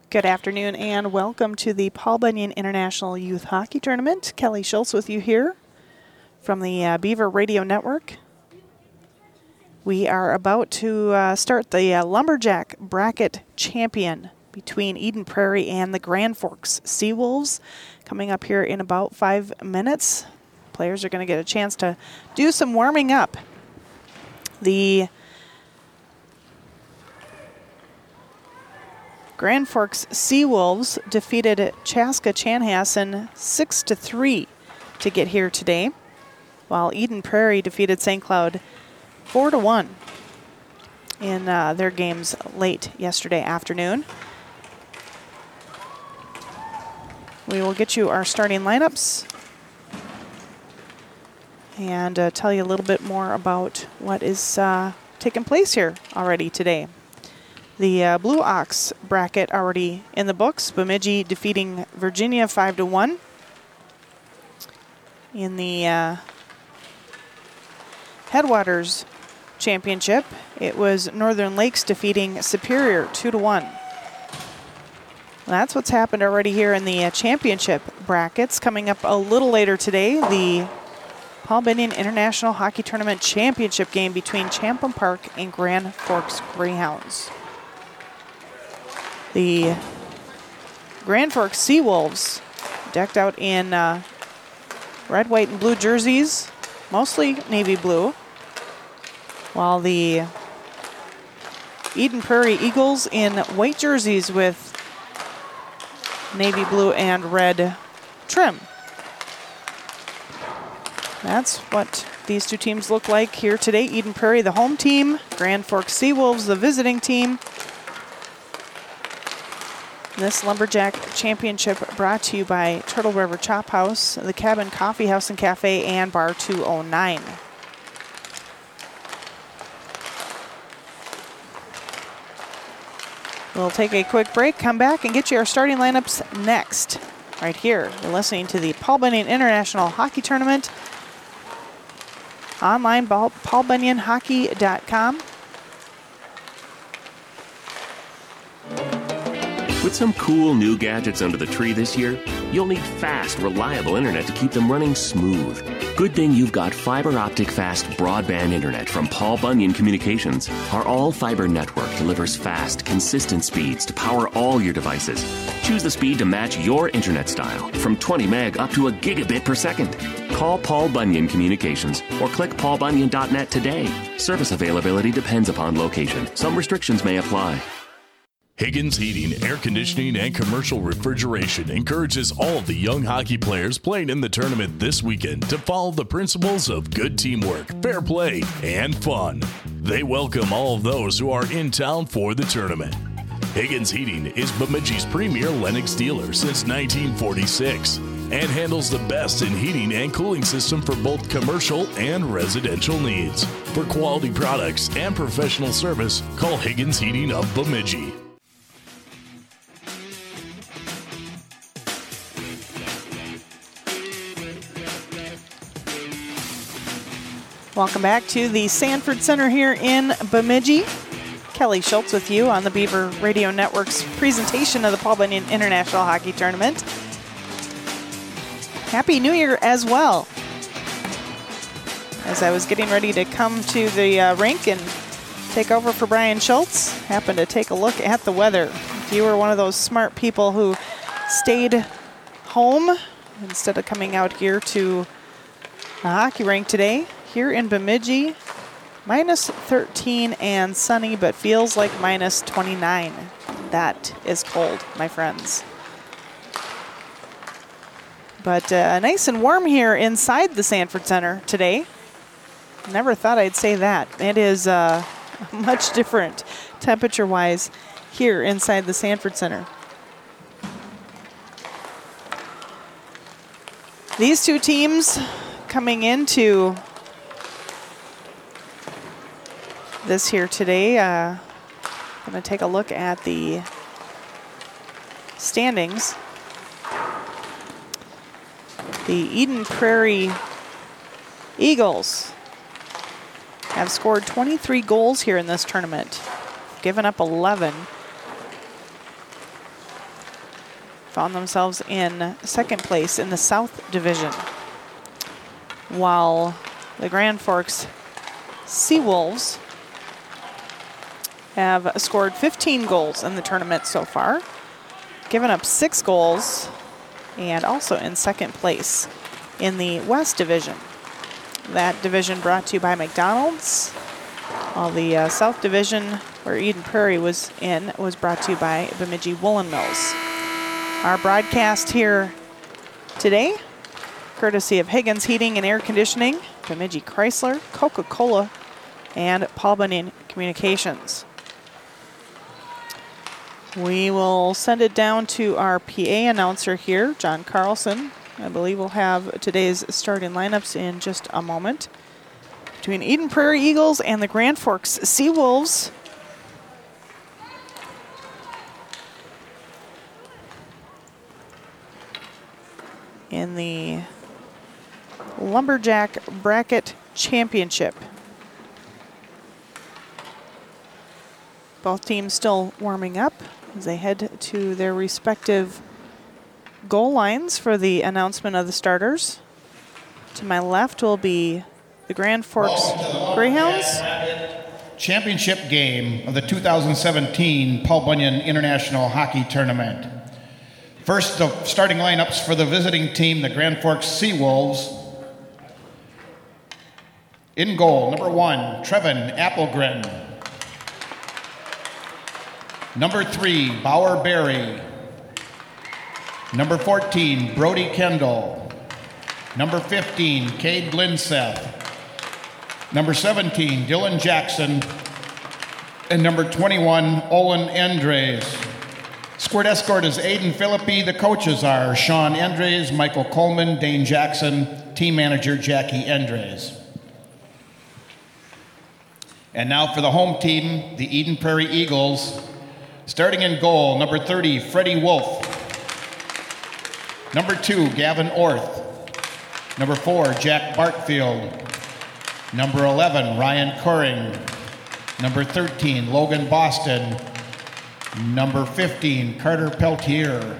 Good afternoon and welcome to the Paul Bunyan International Youth Hockey Tournament. Kelly Schultz with you here from the Beaver Radio Network. We are about to start the Lumberjack Bracket Champion between Eden Prairie and the Grand Forks Seawolves coming up here in about 5 minutes. Players are going to get a chance to do some warming up. The Grand Forks Seawolves defeated Chaska Chanhassen 6-3 to get here today, while Eden Prairie defeated St. Cloud 4-1 in their games late yesterday afternoon. We will get you our starting lineups and tell you a little bit more about what is taking place here already today. The Blue Ox bracket already in the books. Bemidji defeating Virginia 5-1. In the Headwaters Championship, it was Northern Lakes defeating Superior 2-1. That's what's happened already here in the championship brackets. Coming up a little later today, the Paul Bunyan International Hockey Tournament Championship game between Champlin Park and Grand Forks Greyhounds. The Grand Forks Seawolves decked out in red, white, and blue jerseys, mostly navy blue, while the Eden Prairie Eagles in white jerseys with navy blue and red trim. That's what these two teams look like here today. Eden Prairie, the home team, Grand Forks Seawolves, the visiting team. This Lumberjack Championship brought to you by Turtle River Chop House, the Cabin Coffee House and Cafe, and Bar 209. We'll take a quick break, come back, and get you our starting lineups next. Right here, you're listening to the Paul Bunyan International Hockey Tournament. Online, paulbunyanhockey.com. With some cool new gadgets under the tree this year, you'll need fast, reliable internet to keep them running smooth. Good thing you've got fiber optic fast broadband internet from Paul Bunyan Communications. Our all-fiber network delivers fast, consistent speeds to power all your devices. Choose the speed to match your internet style, from 20 meg up to a gigabit per second. Call Paul Bunyan Communications or click paulbunyan.net today. Service availability depends upon location. Some restrictions may apply. Higgins Heating, Air Conditioning, and Commercial Refrigeration encourages all of the young hockey players playing in the tournament this weekend to follow the principles of good teamwork, fair play, and fun. They welcome all of those who are in town for the tournament. Higgins Heating is Bemidji's premier Lennox dealer since 1946 and handles the best in heating and cooling system for both commercial and residential needs. For quality products and professional service, call Higgins Heating of Bemidji. Welcome back to the Sanford Center here in Bemidji. Kelly Schultz with you on the Beaver Radio Network's presentation of the Paul Bunyan International Hockey Tournament. Happy New Year as well. As I was getting ready to come to the rink and take over for Brian Schultz, happened to take a look at the weather. If you were one of those smart people who stayed home instead of coming out here to the hockey rink today, here in Bemidji, minus 13 and sunny, but feels like minus 29. That is cold, my friends. But nice and warm here inside the Sanford Center today. Never thought I'd say that. It is much different temperature-wise here inside the Sanford Center. These two teams coming into this here today. Going to take a look at the standings. The Eden Prairie Eagles have scored 23 goals here in this tournament, given up 11. found themselves in second place in the South Division, while the Grand Forks Seawolves have scored 15 goals in the tournament so far, given up 6 goals, and also in second place in the West Division. That division brought to you by McDonald's, while the South Division, where Eden Prairie was in, was brought to you by Bemidji Woolen Mills. Our broadcast here today, courtesy of Higgins Heating and Air Conditioning, Bemidji Chrysler, Coca-Cola, and Paul Bunyan Communications. We will send it down to our PA announcer here, John Carlson. I believe we'll have today's starting lineups in just a moment. Between Eden Prairie Eagles and the Grand Forks Seawolves. In the Lumberjack Bracket Championship. Both teams still warming up as they head to their respective goal lines for the announcement of the starters. To my left will be the Grand Forks Greyhounds. Championship game of the 2017 Paul Bunyan International Hockey Tournament. First, the starting lineups for the visiting team, the Grand Forks Seawolves. In goal, number 1, Trevin Applegren. Number 3, Bauer Berry. Number 14, Brody Kendall. Number 15, Cade Linseth. Number 17, Dylan Jackson. And number 21, Olin Andres. Squirt escort is Aiden Philippi. The coaches are Sean Andres, Michael Coleman, Dane Jackson, team manager Jackie Andres. And now for the home team, the Eden Prairie Eagles. Starting in goal, number 30, Freddie Wolf. Number 2, Gavin Orth. Number 4, Jack Bartfield. Number 11, Ryan Coring. Number 13, Logan Boston. Number 15, Carter Peltier.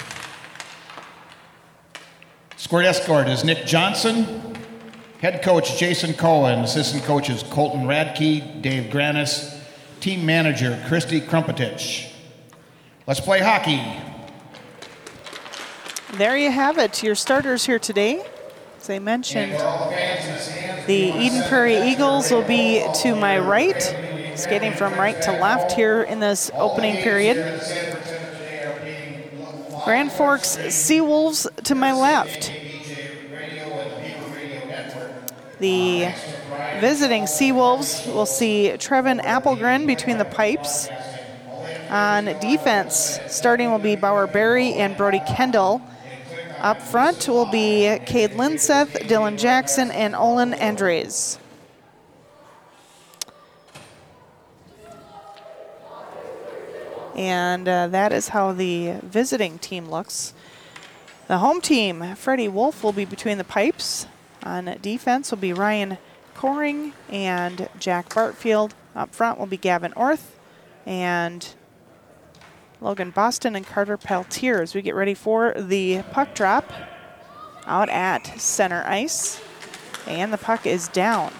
Squirt escort is Nick Johnson. Head coach Jason Cohen. Assistant coaches Colton Radke, Dave Granis. Team manager Christy Krumpetich. Let's play hockey. There you have it, your starters here today. As I mentioned, the Eden Prairie Eagles will be to my right, skating from right to left here in this opening period. Grand Forks Seawolves to my left. The visiting Seawolves will see Trevin Applegren between the pipes. On defense, starting will be Bauer Berry and Brody Kendall. Up front will be Cade Linseth, Dylan Jackson, and Olin Andres. And that is how the visiting team looks. The home team, Freddie Wolf, will be between the pipes. On defense will be Ryan Coring and Jack Bartfield. Up front will be Gavin Orth and Logan Boston and Carter Peltier as we get ready for the puck drop out at center ice. And the puck is down.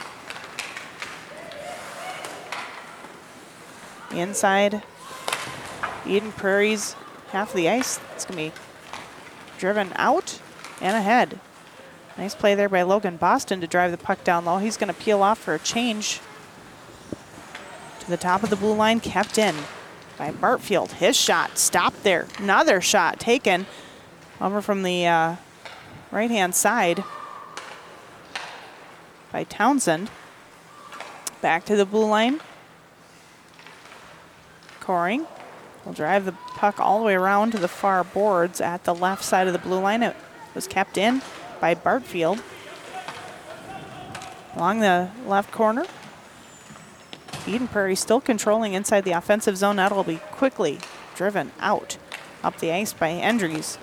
Inside Eden Prairie's half of the ice. It's going to be driven out and ahead. Nice play there by Logan Boston to drive the puck down low. He's going to peel off for a change to the top of the blue line, kept in by Bartfield. His shot stopped there. Another shot taken over from the right-hand side by Townsend. Back to the blue line. Coring will drive the puck all the way around to the far boards at the left side of the blue line. It was kept in by Bartfield. Along the left corner. Eden Prairie still controlling inside the offensive zone. That'll be quickly driven out up the ice by Andres.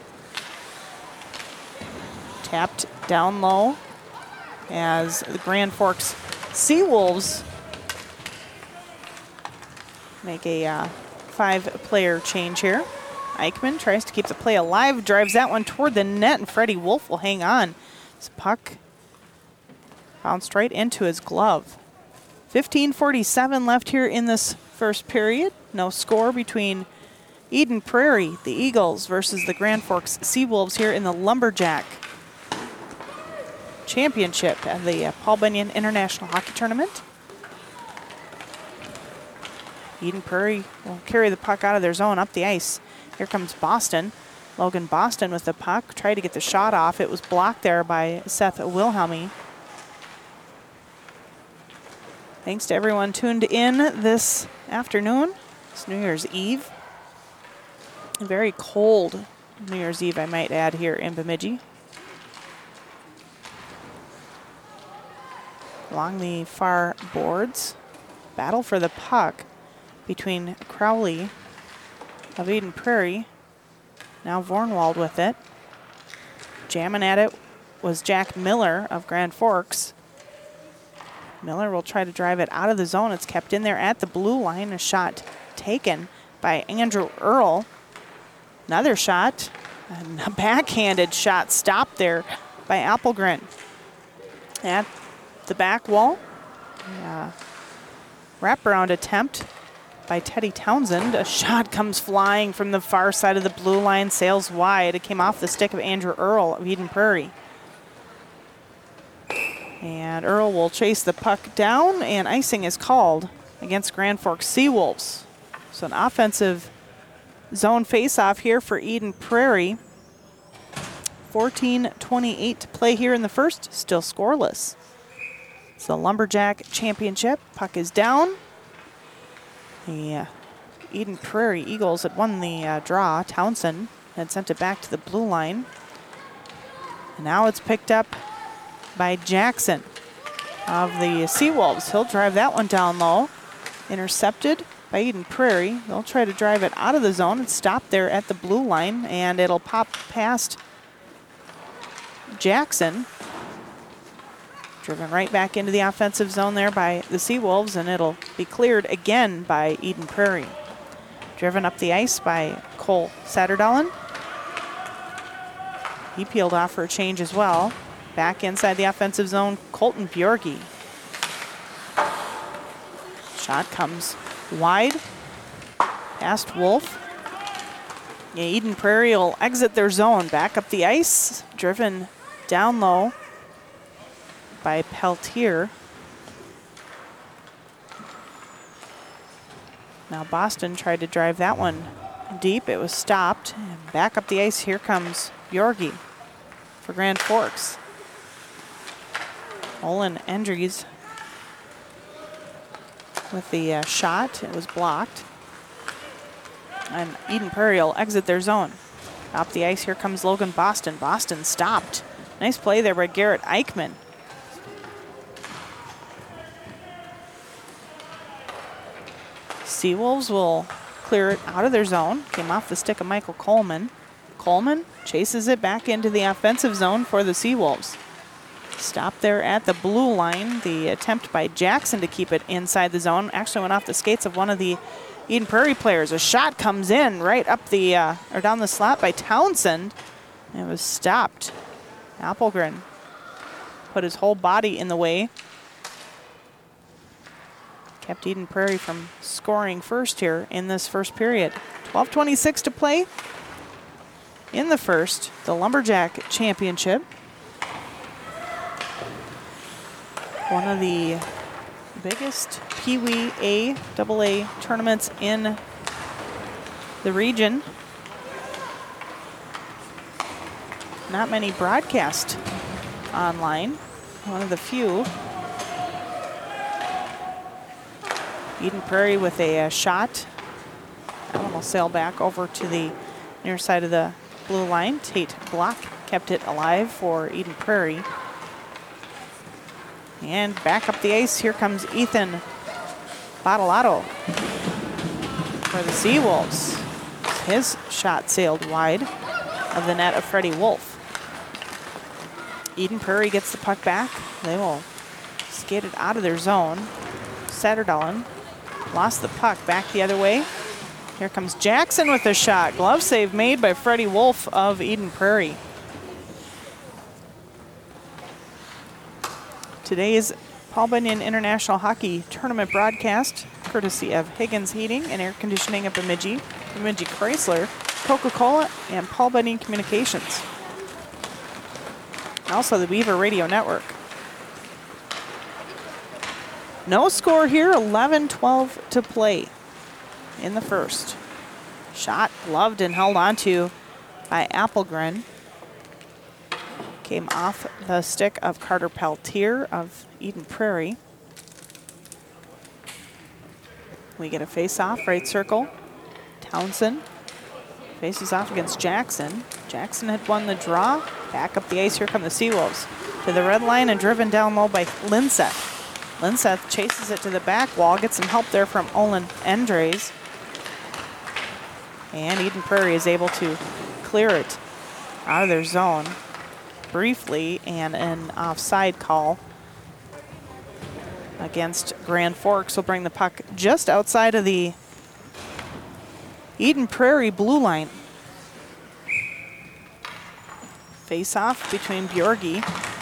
Tapped down low as the Grand Forks Seawolves make a 5-player change here. Eichmann tries to keep the play alive, drives that one toward the net, and Freddie Wolf will hang on. This puck bounced right into his glove. 15:47 left here in this first period. No score between Eden Prairie, the Eagles, versus the Grand Forks Seawolves here in the Lumberjack Championship at the Paul Bunyan International Hockey Tournament. Eden Prairie will carry the puck out of their zone up the ice. Here comes Boston. Logan Boston with the puck. Tried to get the shot off. It was blocked there by Seth Wilhelmy. Thanks to everyone tuned in this afternoon. It's New Year's Eve. A very cold New Year's Eve, I might add, here in Bemidji. Along the far boards, battle for the puck between Crowley of Eden Prairie. Now Vornwald with it. Jamming at it was Jack Miller of Grand Forks. Miller will try to drive it out of the zone. It's kept in there at the blue line. A shot taken by Andrew Earl. Another shot, and a backhanded shot stopped there by Appelgren. At the back wall, wraparound attempt by Teddy Townsend. A shot comes flying from the far side of the blue line, sails wide. It came off the stick of Andrew Earl of Eden Prairie. And Earl will chase the puck down, and icing is called against Grand Forks Seawolves. So an offensive zone face-off here for Eden Prairie. 14:28 to play here in the first, still scoreless. It's the Lumberjack Championship. Puck is down. The Eden Prairie Eagles had won the draw. Townsend had sent it back to the blue line. And now it's picked up by Jackson of the Seawolves. He'll drive that one down low. Intercepted by Eden Prairie. They'll try to drive it out of the zone. It's stopped there at the blue line, and it'll pop past Jackson. Driven right back into the offensive zone there by the Seawolves, and it'll be cleared again by Eden Prairie. Driven up the ice by Cole Satterdalen. He peeled off for a change as well. Back inside the offensive zone, Colton Bjorgi. Shot comes wide, past Wolf. Yeah, Eden Prairie will exit their zone, back up the ice, driven down low by Peltier. Now Boston tried to drive that one deep. It was stopped. And back up the ice, here comes Bjorgi for Grand Forks. Olin Endries with the shot. It was blocked. And Eden Prairie will exit their zone. Off the ice, here comes Logan Boston. Boston stopped. Nice play there by Garrett Eichmann. Seawolves will clear it out of their zone. Came off the stick of Michael Coleman. Coleman chases it back into the offensive zone for the Seawolves. Stopped there at the blue line. The attempt by Jackson to keep it inside the zone actually went off the skates of one of the Eden Prairie players. A shot comes in right up the, or down the slot by Townsend. It was stopped. Appelgren put his whole body in the way. Kept Eden Prairie from scoring first here in this first period. 12:26 to play in the first, the Lumberjack Championship. One of the biggest Pee Wee AA tournaments in the region. Not many broadcast online. One of the few. Eden Prairie with a shot. That one will sail back over to the near side of the blue line. Tate Block kept it alive for Eden Prairie. And back up the ice, here comes Ethan Bottolato for the Seawolves. His shot sailed wide of the net of Freddie Wolf. Eden Prairie gets the puck back. They will skate it out of their zone. Satterdalen lost the puck back the other way. Here comes Jackson with a shot. Glove save made by Freddie Wolf of Eden Prairie. Today's Paul Bunyan International Hockey Tournament broadcast, courtesy of Higgins Heating and Air Conditioning of Bemidji, Bemidji Chrysler, Coca-Cola, and Paul Bunyan Communications. Also the Beaver Radio Network. No score here, 11-12 to play in the first. Shot gloved and held onto by Appelgren. Came off the stick of Carter Peltier of Eden Prairie. We get a face-off, right circle. Townsend faces off against Jackson. Jackson had won the draw. Back up the ice, here come the Seawolves. To the red line and driven down low by Linseth. Linseth chases it to the back wall, gets some help there from Olin Endres. And Eden Prairie is able to clear it out of their zone briefly, and an offside call against Grand Forks will bring the puck just outside of the Eden Prairie blue line. Face-off between Bjorgi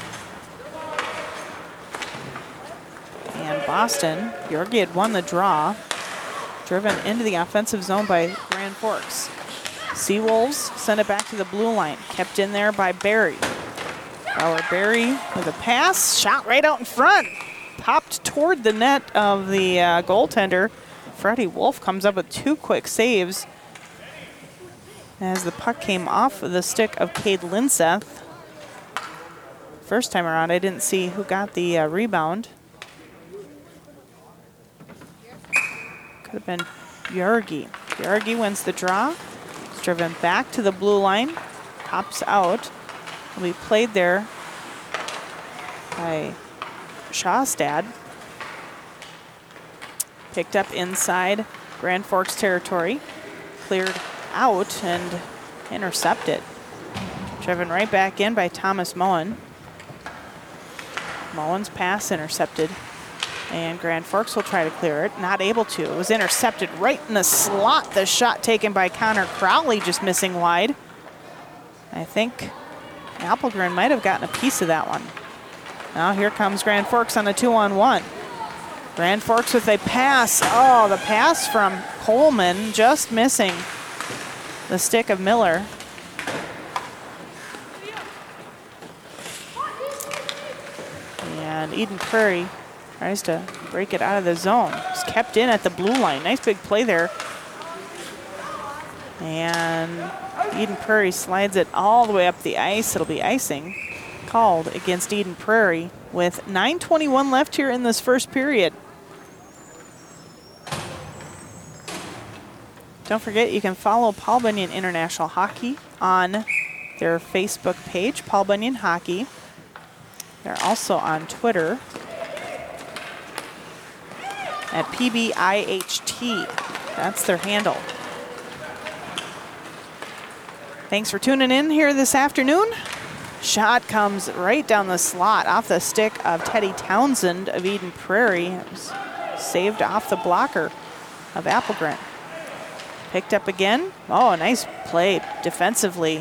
and Boston. Bjorgi had won the draw. Driven into the offensive zone by Grand Forks. Seawolves send it back to the blue line. Kept in there by Barry. Barry with a pass. Shot right out in front. Popped toward the net of the goaltender. Freddie Wolf comes up with 2 quick saves as the puck came off of the stick of Cade Linseth. First time around, I didn't see who got the rebound. Could have been Bjorgi. Bjorgi wins the draw. It's driven back to the blue line. Pops out. Will be played there by Shawstad. Picked up inside Grand Forks territory. Cleared out and intercepted. Driven right back in by Thomas Moen. Moen's pass intercepted. And Grand Forks will try to clear it. Not able to. It was intercepted right in the slot. The shot taken by Connor Crowley, just missing wide. I think Appelgren might have gotten a piece of that one. Now here comes Grand Forks on a 2-on-1. Grand Forks with a pass. Oh, the pass from Coleman, just missing the stick of Miller. And Eden Prairie tries to break it out of the zone. It's kept in at the blue line. Nice big play there. And Eden Prairie slides it all the way up the ice. It'll be icing called against Eden Prairie with 9:21 left here in this first period. Don't forget, you can follow Paul Bunyan International Hockey on their Facebook page, Paul Bunyan Hockey. They're also on Twitter at PBIHT. That's their handle. Thanks for tuning in here this afternoon. Shot comes right down the slot off the stick of Teddy Townsend of Eden Prairie. It was saved off the blocker of Appelgren. Picked up again. Oh, a nice play defensively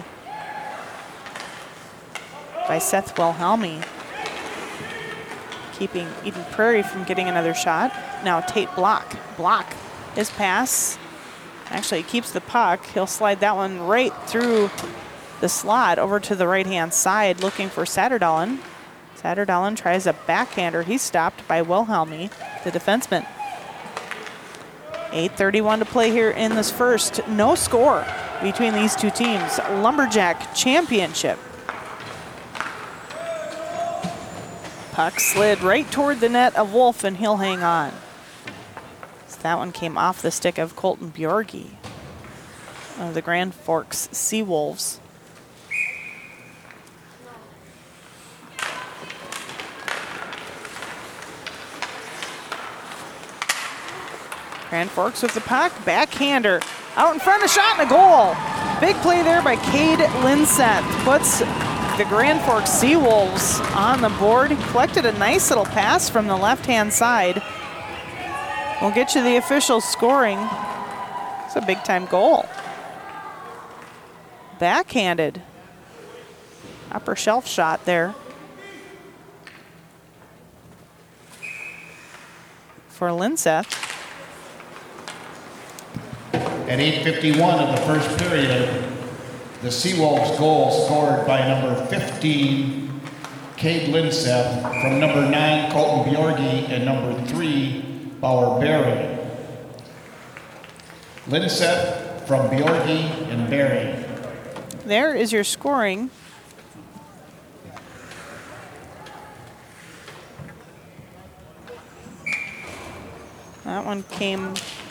by Seth Wilhelmy, keeping Eden Prairie from getting another shot. Now Tate Block. Block his pass. Actually, he keeps the puck. He'll slide that one right through the slot over to the right-hand side, looking for Satterdalen. Satterdalen tries a backhander. He's stopped by Wilhelmy, the defenseman. 8:31 to play here in this first. No score between these two teams. Lumberjack championship. Puck slid right toward the net of Wolf, and he'll hang on. So that one came off the stick of Colton Bjorgi of the Grand Forks Seawolves. Grand Forks with the puck, backhander, out in front, a shot and a goal. Big play there by Cade Linseth. Puts the Grand Forks Seawolves on the board. He collected a nice little pass from the left-hand side. We'll get you the official scoring It's a big-time goal. Backhanded. Upper shelf shot there for Linseth. At 8:51 of the first period, the Seawolves goal scored by number 15, Cade Linseth, from number 9, Colton Bjorgi, and number 3, Bauer Berry. Linseth from Bjorgi and Berry. There is your scoring. That one came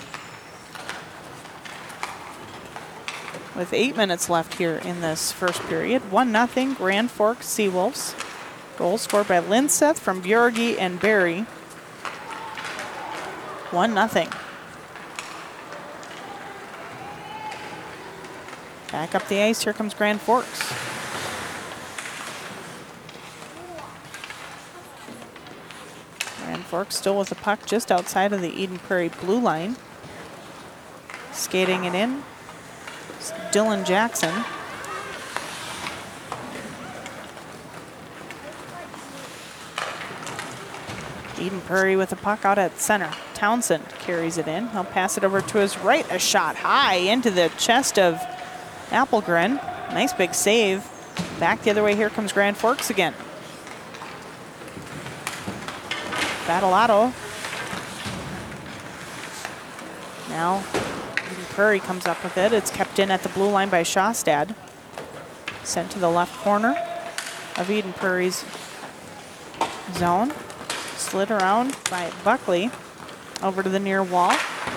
with 8 minutes left here in this first period. 1-0 Grand Forks Seawolves. Goal scored by Linseth from Bjorgi and Berry. 1-0. Back up the ice, here comes Grand Forks. Grand Forks still with the puck just outside of the Eden Prairie blue line. Skating it in, it's Dylan Jackson. Eden Prairie with the puck out at center. Townsend carries it in. He'll pass it over to his right. A shot high into the chest of Appelgren. Nice big save. Back the other way, here comes Grand Forks again. Battleato. Now Eden Prairie comes up with it. It's kept in at the blue line by Shawstad. Sent to the left corner of Eden Prairie's zone. Slid around by Buckley over to the near wall.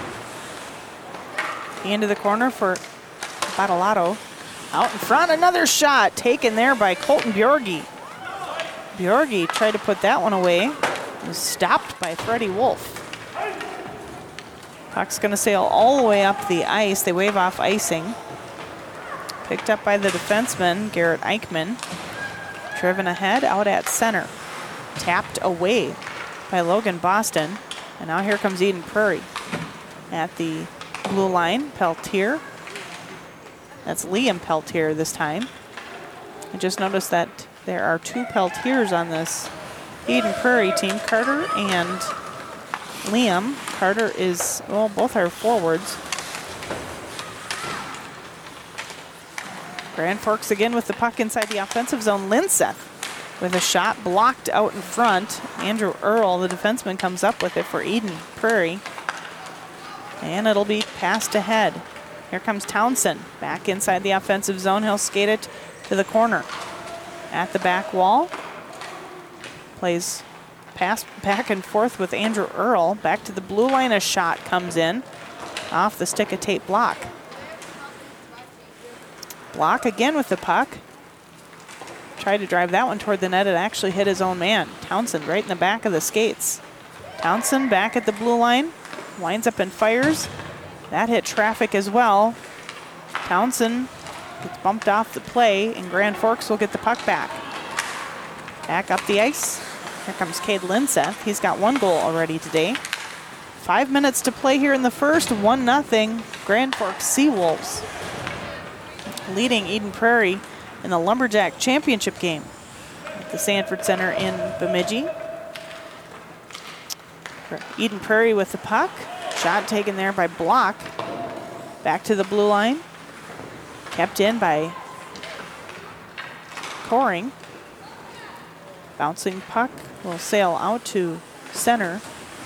Into the corner for Battleato. Out in front, another shot taken there by Colton Bjorgi. Bjorgi tried to put that one away. Was stopped by Freddie Wolf. Puck's going to sail all the way up the ice. They wave off icing. Picked up by the defenseman, Garrett Eichmann. Driven ahead out at center. Tapped away by Logan Boston. And now here comes Eden Prairie. At the blue line, Peltier. That's Liam Peltier this time. I just noticed that there are 2 Peltiers on this Eden Prairie team, Carter and Liam. Carter is, well, both are forwards. Grand Forks again with the puck inside the offensive zone. Linseth with a shot blocked out in front. Andrew Earl, the defenseman, comes up with it for Eden Prairie. And it'll be passed ahead. Here comes Townsend back inside the offensive zone. He'll skate it to the corner. At the back wall. Plays pass back and forth with Andrew Earl. Back to the blue line, a shot comes in. Off the stick of Tate Block. Block again with the puck. Tried to drive that one toward the net. It actually hit his own man. Townsend right in the back of the skates. Townsend back at the blue line. Winds up and fires. That hit traffic as well. Townsend gets bumped off the play, and Grand Forks will get the puck back. Back up the ice. Here comes Cade Linseth. He's got 1 goal already today. 5 minutes to play here in the first. 1-0 Grand Forks Seawolves. Leading Eden Prairie in the Lumberjack Championship game at the Sanford Center in Bemidji. Eden Prairie with the puck. Shot taken there by Block. Back to the blue line. Kept in by Coring. Bouncing puck will sail out to center.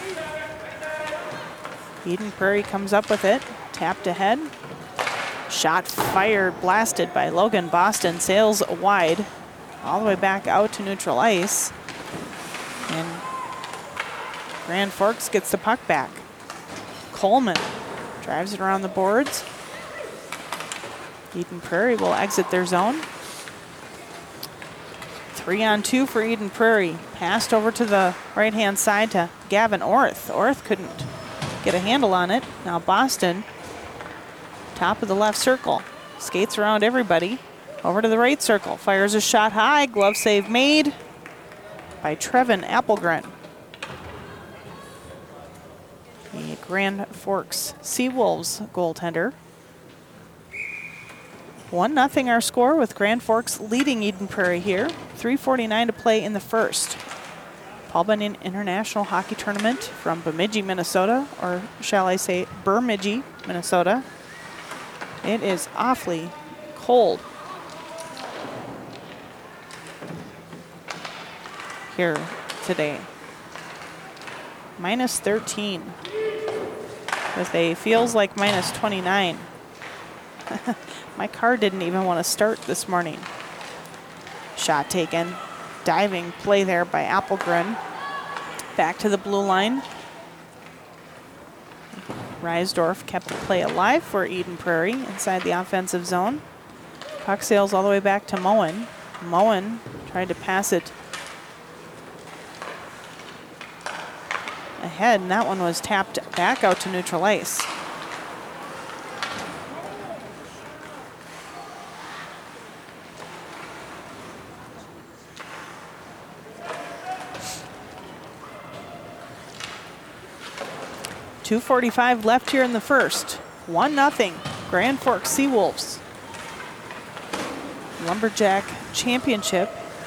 Eden Prairie comes up with it. Tapped ahead. Shot fired, blasted by Logan Boston. Sails wide. All the way back out to neutral ice. And Grand Forks gets the puck back. Coleman drives it around the boards. Eden Prairie will exit their zone. 3-on-2 for Eden Prairie. Passed over to the right-hand side to Gavin Orth. Orth couldn't get a handle on it. Now Boston, top of the left circle. Skates around everybody. Over to the right circle. Fires a shot high. Glove save made by Trevin Appelgren. Grand Forks Seawolves goaltender. 1-0 our score, with Grand Forks leading Eden Prairie here. 3:49 to play in the first. Paul Bunyan International Hockey Tournament from Bemidji, Minnesota, or shall I say Bemidji, Minnesota. It is awfully cold here today. Minus 13 with a feels like minus 29. My car didn't even want to start this morning. Shot taken. Diving play there by Appelgren. Back to the blue line. Reisdorf kept the play alive for Eden Prairie inside the offensive zone. Puck sails all the way back to Moen. Moen tried to pass it ahead, and that one was tapped back out to neutral ice. .245 left here in the first. 1-0, Grand Forks Seawolves. Lumberjack Championship.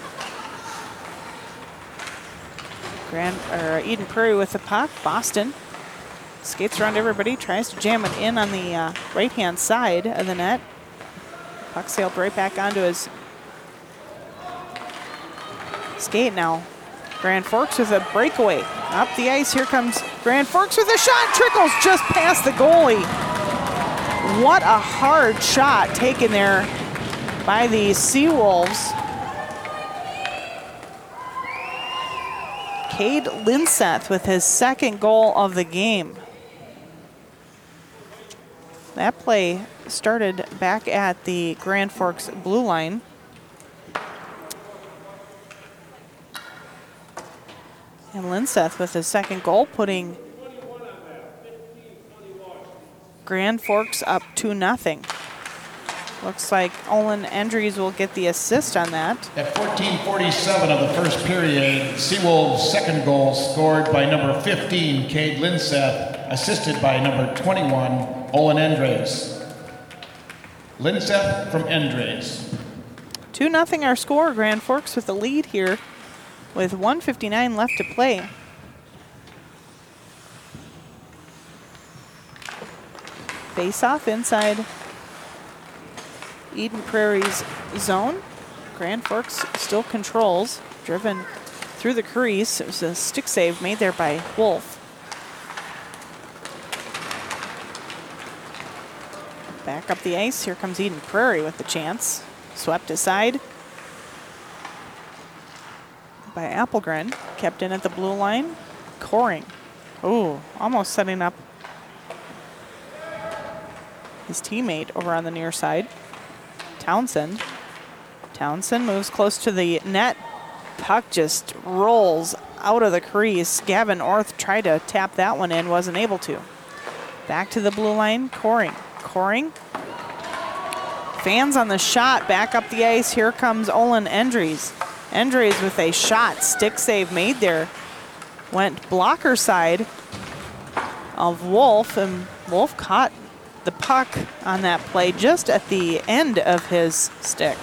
Eden Prairie with the puck. Boston skates around everybody, tries to jam it in on the right-hand side of the net. Puck sailed right back onto his skate now. Grand Forks with a breakaway. Up the ice, here comes Grand Forks with a shot. Trickles just past the goalie. What a hard shot taken there by the Seawolves. Cade Linseth with his second goal of the game. That play started back at the Grand Forks blue line. And Linseth with his second goal, putting Grand Forks up 2-0. Looks like Olin Endries will get the assist on that. At 14:47 of the first period, Seawolves' second goal scored by number 15, Cade Linseth, assisted by number 21, Olin Endries. Linseth from Endries. 2-0 our score. Grand Forks with the lead here with 1:59 left to play. Face off inside Eden Prairie's zone. Grand Forks still controls, driven through the crease. It was a stick save made there by Wolf. Back up the ice, here comes Eden Prairie with the chance. Swept aside by Appelgren, kept in at the blue line. Coring, oh, almost setting up his teammate over on the near side. Townsend moves close to the net. Puck just rolls out of the crease. Gavin Orth tried to tap that one in, wasn't able to. Back to the blue line, Coring. Fans on the shot, back up the ice. Here comes Olin Endries. Endries with a shot, stick save made there. Went blocker side of Wolf, and Wolf caught the puck on that play just at the end of his stick.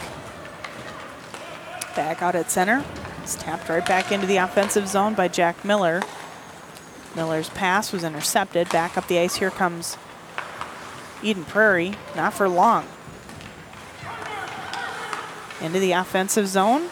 Back out at center. It's tapped right back into the offensive zone by Jack Miller. Miller's pass was intercepted. Back up the ice, here comes Eden Prairie. Not for long. Into the offensive zone.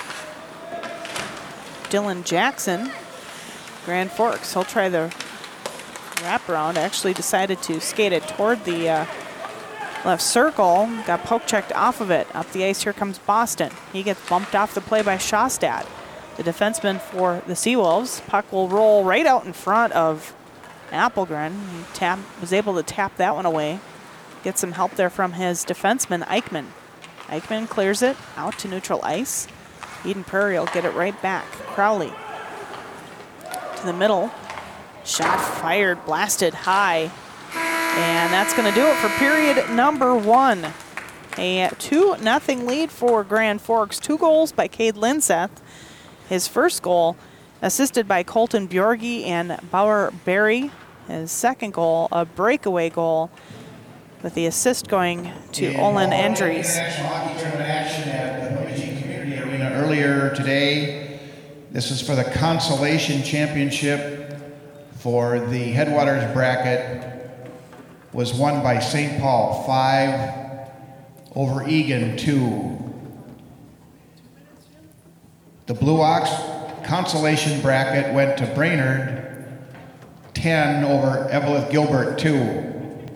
Dylan Jackson, Grand Forks, he'll try the wraparound. Actually decided to skate it toward the left circle. Got poke checked off of it. Up the ice, here comes Boston. He gets bumped off the play by Shawstad, the defenseman for the Seawolves. Puck will roll right out in front of Appelgren. He was able to tap that one away. Get some help there from his defenseman, Eichmann. Eichmann clears it out to neutral ice. Eden Prairie will get it right back. Crowley to the middle. Shot fired, blasted high. And that's going to do it for period number 1. A 2-0 lead for Grand Forks. 2 goals by Cade Linseth. His first goal assisted by Colton Bjorgi and Bauer Berry. His second goal, a breakaway goal, with the assist going to Olin Endries. International Hockey Tournament action at the Bemidji Community Arena earlier today. This is for the consolation championship for the Headwaters bracket. Was won by St. Paul 5 over Egan 2. The Blue Ox consolation bracket went to Brainerd 10 over Evelyn Gilbert 2.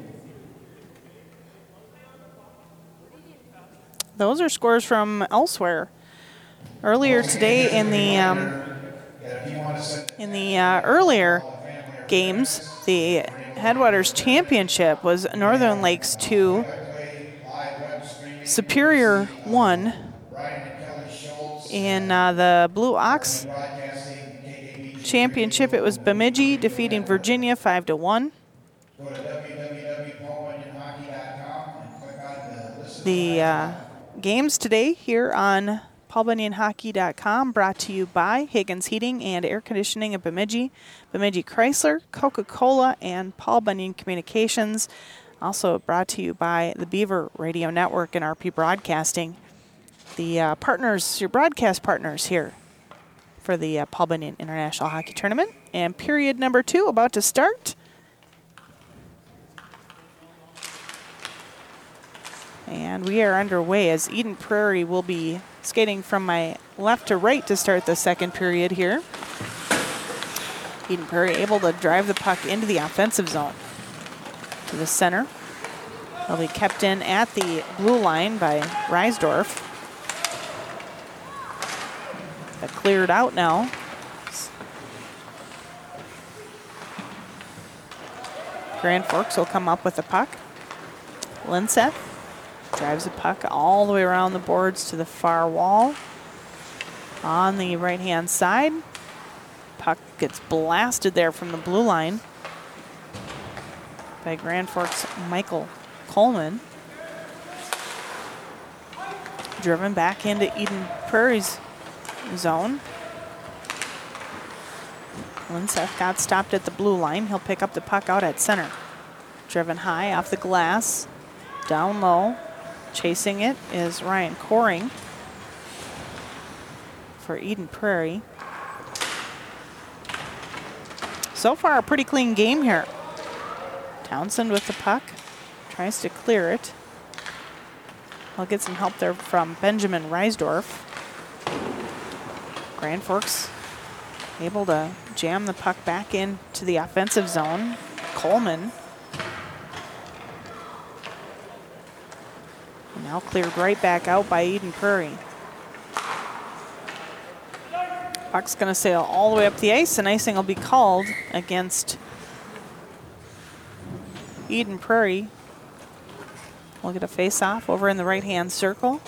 Those are scores from elsewhere. Earlier today in the earlier games, the Headwaters Championship was Northern Lakes 2, Superior 1. In the Blue Ox Championship, it was Bemidji defeating Virginia 5-1. The games today here on paulbunyanhockey.com brought to you by Higgins Heating and Air Conditioning of Bemidji, Bemidji Chrysler, Coca-Cola, and Paul Bunyan Communications. Also brought to you by the Beaver Radio Network and RP Broadcasting. The partners, your broadcast partners here for the Paul Bunyan International Hockey Tournament. And period number 2 about to start. And we are underway as Eden Prairie will be skating from my left to right to start the second period here. Eden Prairie able to drive the puck into the offensive zone to the center. They'll be kept in at the blue line by Reisdorf. But cleared out now. Grand Forks will come up with the puck. Linseth drives the puck all the way around the boards to the far wall. On the right-hand side, puck gets blasted there from the blue line by Grand Forks' Michael Coleman. Driven back into Eden Prairie's zone. Linseth got stopped at the blue line. He'll pick up the puck out at center. Driven high off the glass. Down low. Chasing it is Ryan Coring for Eden Prairie. So far, a pretty clean game here. Townsend with the puck. Tries to clear it. He'll get some help there from Benjamin Reisdorf. Grand Forks able to jam the puck back into the offensive zone. Coleman. Now cleared right back out by Eden Prairie. Puck's going to sail all the way up the ice, and icing will be called against Eden Prairie. We'll get a face-off over in the right-hand circle.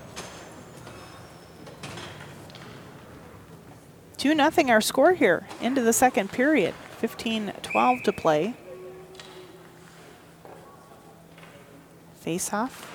2-0 our score here into the second period. 15-12 to play. Face-off.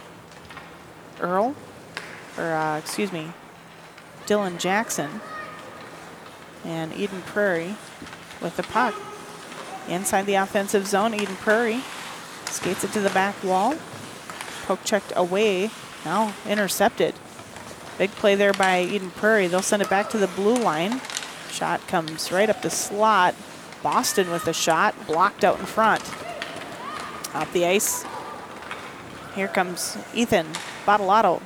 Dylan Jackson. And Eden Prairie with the puck. Inside the offensive zone, Eden Prairie skates it to the back wall. Poke checked away, now intercepted. Big play there by Eden Prairie. They'll send it back to the blue line. Shot comes right up the slot. Boston with a shot, blocked out in front. Off the ice. Here comes Ethan Bottolato.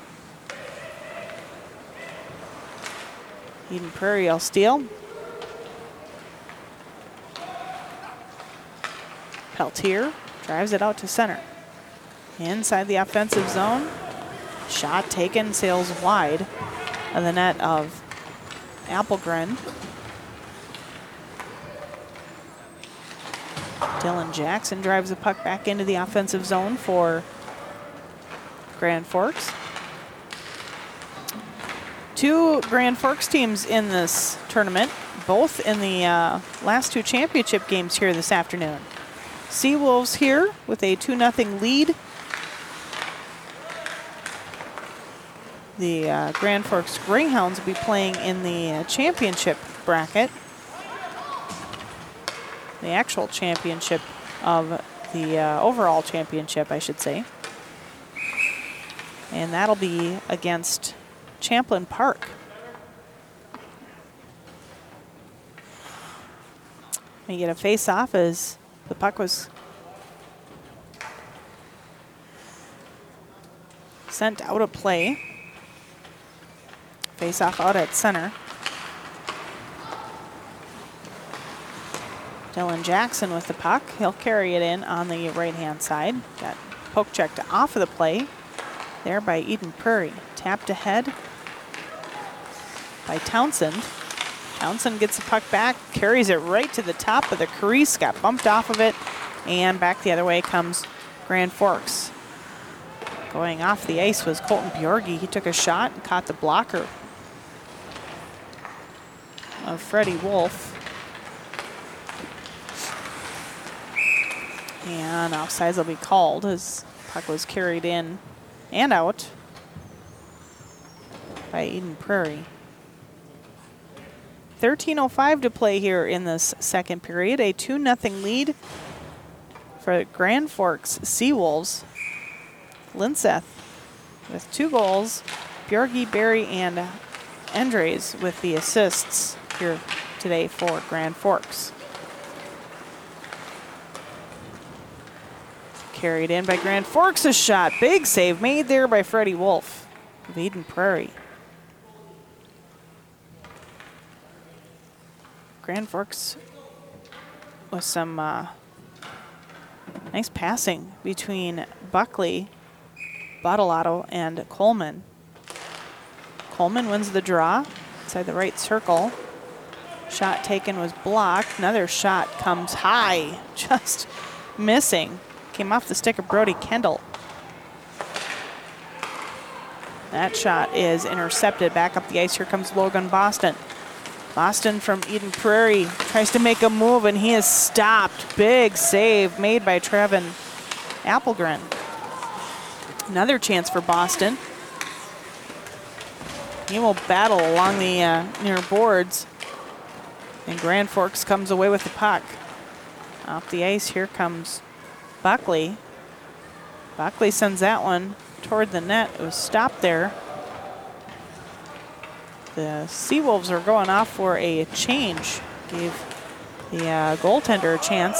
Eden Prairie will steal. Peltier drives it out to center. Inside the offensive zone. Shot taken, sails wide of the net of Appelgren. Dylan Jackson drives the puck back into the offensive zone for Grand Forks. 2 Grand Forks teams in this tournament, both in the last 2 championship games here this afternoon. Seawolves here with a 2-0 lead. The Grand Forks Greyhounds will be playing in the championship bracket. the actual championship of the overall championship, I should say. And that'll be against Champlin Park. We get a face-off as the puck was sent out of play. Face-off out at center. Dylan Jackson with the puck. He'll carry it in on the right-hand side. Got poke checked off of the play there by Eden Prairie. Tapped ahead by Townsend. Townsend gets the puck back, carries it right to the top of the crease, got bumped off of it, and back the other way comes Grand Forks. Going off the ice was Colton Bjorgi. He took a shot and caught the blocker of Freddie Wolf. And offsides will be called as puck was carried in and out by Eden Prairie. 13:05 to play here in this second period. A 2-0 lead for Grand Forks Seawolves. Linseth with 2 goals. Bjorgi, Berry, and Andres with the assists here today for Grand Forks. Carried in by Grand Forks, a shot. Big save made there by Freddie Wolf of Eden Prairie. Grand Forks with some nice passing between Buckley, Bottolato, and Coleman. Coleman wins the draw inside the right circle. Shot taken was blocked. Another shot comes high, just missing. Came off the stick of Brody Kendall. That shot is intercepted. Back up the ice. Here comes Logan Boston. Boston from Eden Prairie tries to make a move, and he is stopped. Big save made by Trevin Appelgren. Another chance for Boston. He will battle along the near boards, and Grand Forks comes away with the puck. Off the ice, here comes Buckley. Buckley sends that one toward the net. It was stopped there. The Seawolves are going off for a change. Gave the goaltender a chance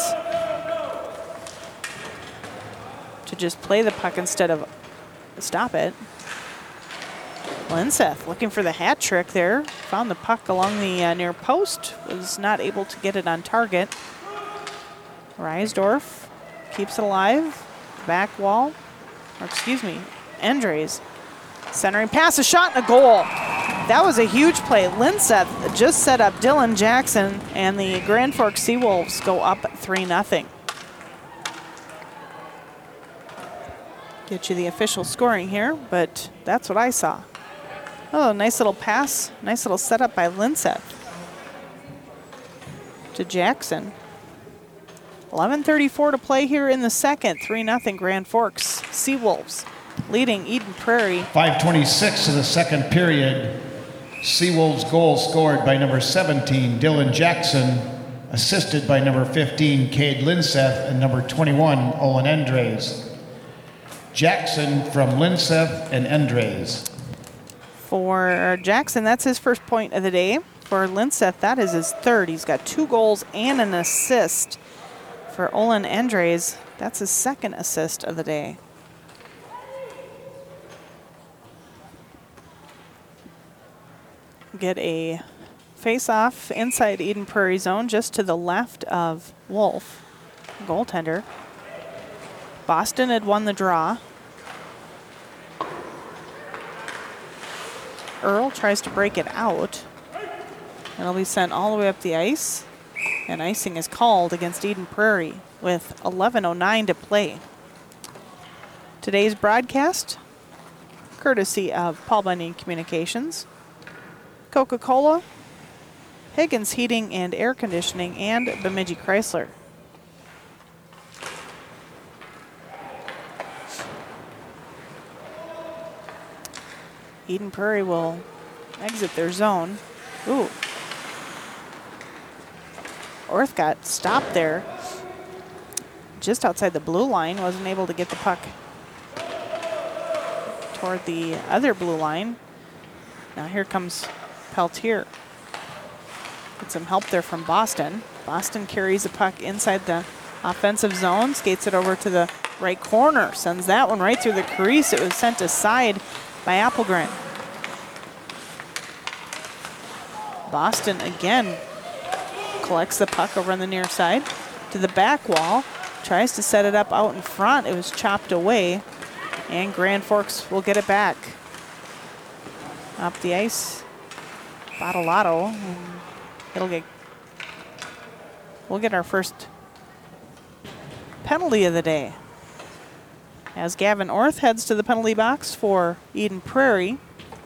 to just play the puck instead of stop it. Linseth looking for the hat trick there. Found the puck along the near post. Was not able to get it on target. Reisdorf keeps it alive. Back wall. Or excuse me, Andres. Centering pass, a shot, and a goal. That was a huge play. Linseth just set up Dylan Jackson, and the Grand Forks Seawolves go up 3-0. Get you the official scoring here, but that's what I saw. Oh, nice little pass. Nice little setup by Linseth to Jackson. 11:34 to play here in the second. 3-0 Grand Forks Seawolves leading Eden Prairie. 5:26 of the second period. Seawolves goal scored by number 17, Dylan Jackson, assisted by number 15, Cade Linseth, and number 21, Owen Andres. Jackson from Linseth and Andres. For Jackson, that's his first point of the day. For Linseth, that is his third. He's got 2 goals and an assist. For Olin Andres, that's his second assist of the day. Get a face-off inside Eden Prairie zone, just to the left of Wolf, goaltender. Boston had won the draw. Earl tries to break it out. It'll be sent all the way up the ice. And icing is called against Eden Prairie with 11:09 to play. Today's broadcast, courtesy of Paul Bunyan Communications, Coca-Cola, Higgins Heating and Air Conditioning, and Bemidji Chrysler. Eden Prairie will exit their zone. Ooh. Orth got stopped there just outside the blue line, wasn't able to get the puck toward the other blue line. Now here comes Peltier. Get some help there from Boston. Boston carries the puck inside the offensive zone, skates it over to the right corner, sends that one right through the crease. It was sent aside by Appelgren. Boston again collects the puck over on the near side to the back wall, tries to set it up out in front. It was chopped away, and Grand Forks will get it back. Up the ice, Bottolato, and we'll get our first penalty of the day as Gavin Orth heads to the penalty box for Eden Prairie.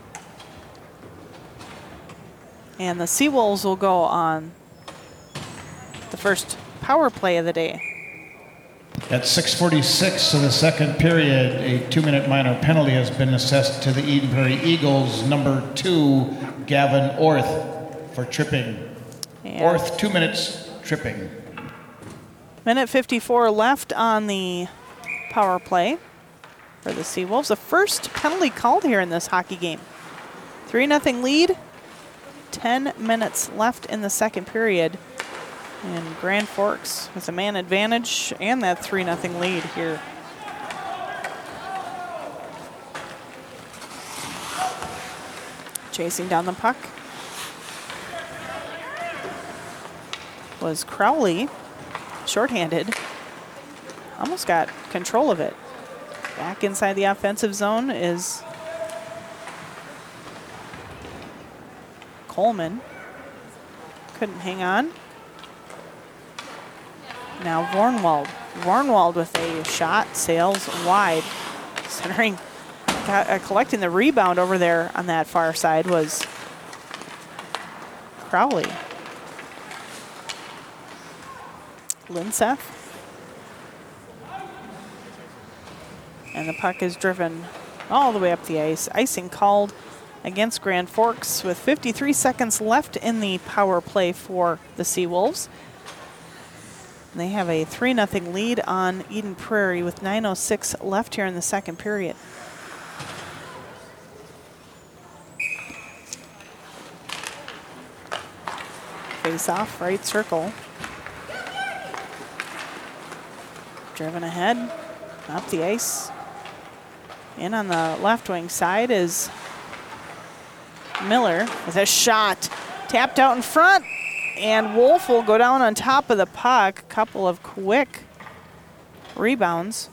And the Seawolves will go on the first power play of the day. At 6:46 of the second period, a 2-minute minor penalty has been assessed to the Eden Prairie Eagles, number 2, Gavin Orth, for tripping. And Orth, 2 minutes, tripping. minute 54 left on the power play for the Seawolves. The first penalty called here in this hockey game. 3-0 lead, 10 minutes left in the second period. And Grand Forks with a man advantage and that 3-0 lead here. Chasing down the puck was Crowley, shorthanded. Almost got control of it. Back inside the offensive zone is Coleman. Couldn't hang on. Now Vornwald. Vornwald with a shot, sails wide. Centering, collecting the rebound over there on that far side was Crowley. Linseth. And the puck is driven all the way up the ice. Icing called against Grand Forks with 53 seconds left in the power play for the Seawolves. They have a 3-0 lead on Eden Prairie with 9:06 left here in the second period. Face off, right circle. Driven ahead, up the ice. In on the left wing side is Miller with a shot. Tapped out in front, and Wolf will go down on top of the puck. Couple of quick rebounds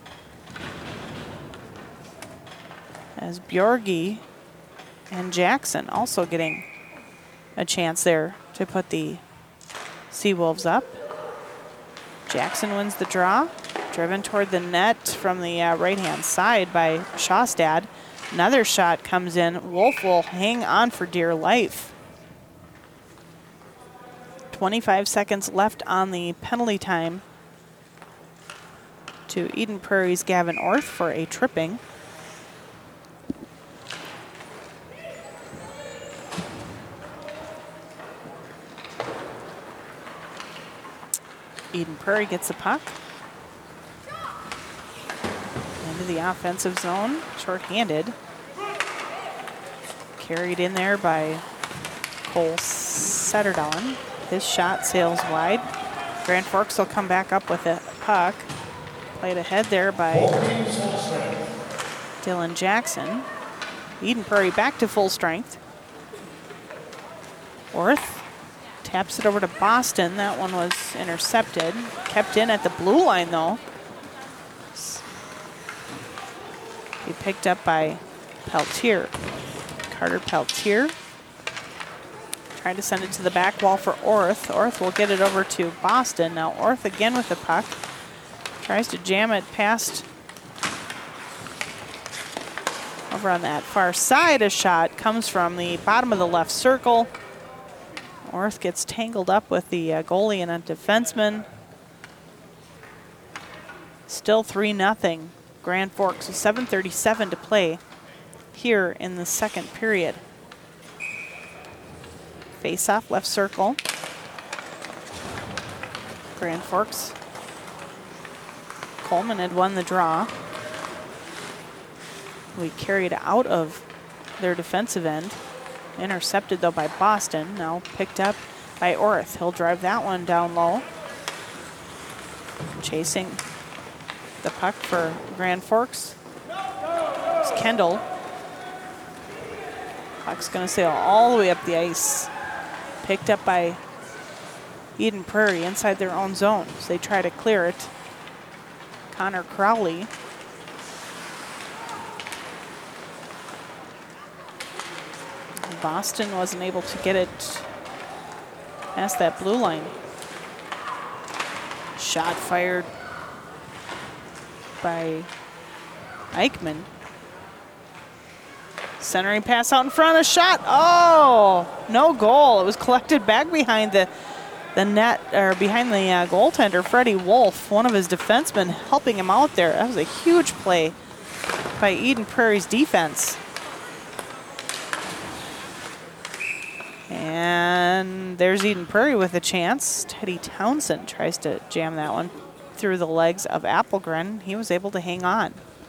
as Bjorgi and Jackson also getting a chance there to put the Seawolves up. Jackson wins the draw. Driven toward the net from the right-hand side by Shawstad. Another shot comes in. Wolf will hang on for dear life. 25 seconds left on the penalty time to Eden Prairie's Gavin Orth for a tripping. Eden Prairie gets the puck into the offensive zone, shorthanded. Carried in there by Cole Setterdalen. His shot sails wide. Grand Forks will come back up with a puck. Played ahead there by Dylan Jackson. Eden Prairie back to full strength. Orth taps it over to Boston. That one was intercepted. Kept in at the blue line though. He picked up by Peltier. Carter Peltier. Trying to send it to the back wall for Orth. Orth will get it over to Boston. Now Orth again with the puck. Tries to jam it past over on that far side. A shot comes from the bottom of the left circle. Orth gets tangled up with the goalie and a defenseman. Still 3-0. Grand Forks with 7:37 to play here in the second period. Face off left circle. Grand Forks. Coleman had won the draw. We carried out of their defensive end. Intercepted, though, by Boston. Now picked up by Orth. He'll drive that one down low. Chasing the puck for Grand Forks. It's Kendall. Puck's going to sail all the way up the ice. Picked up by Eden Prairie inside their own zone. So they try to clear it. Connor Crowley. Boston wasn't able to get it past that blue line. Shot fired by Eichmann. Centering pass out in front, a shot. Oh, no goal. It was collected back behind the net, or behind the goaltender, Freddie Wolf, one of his defensemen, helping him out there. That was a huge play by Eden Prairie's defense. And there's Eden Prairie with a chance. Teddy Townsend tries to jam that one through the legs of Appelgren. He was able to hang on.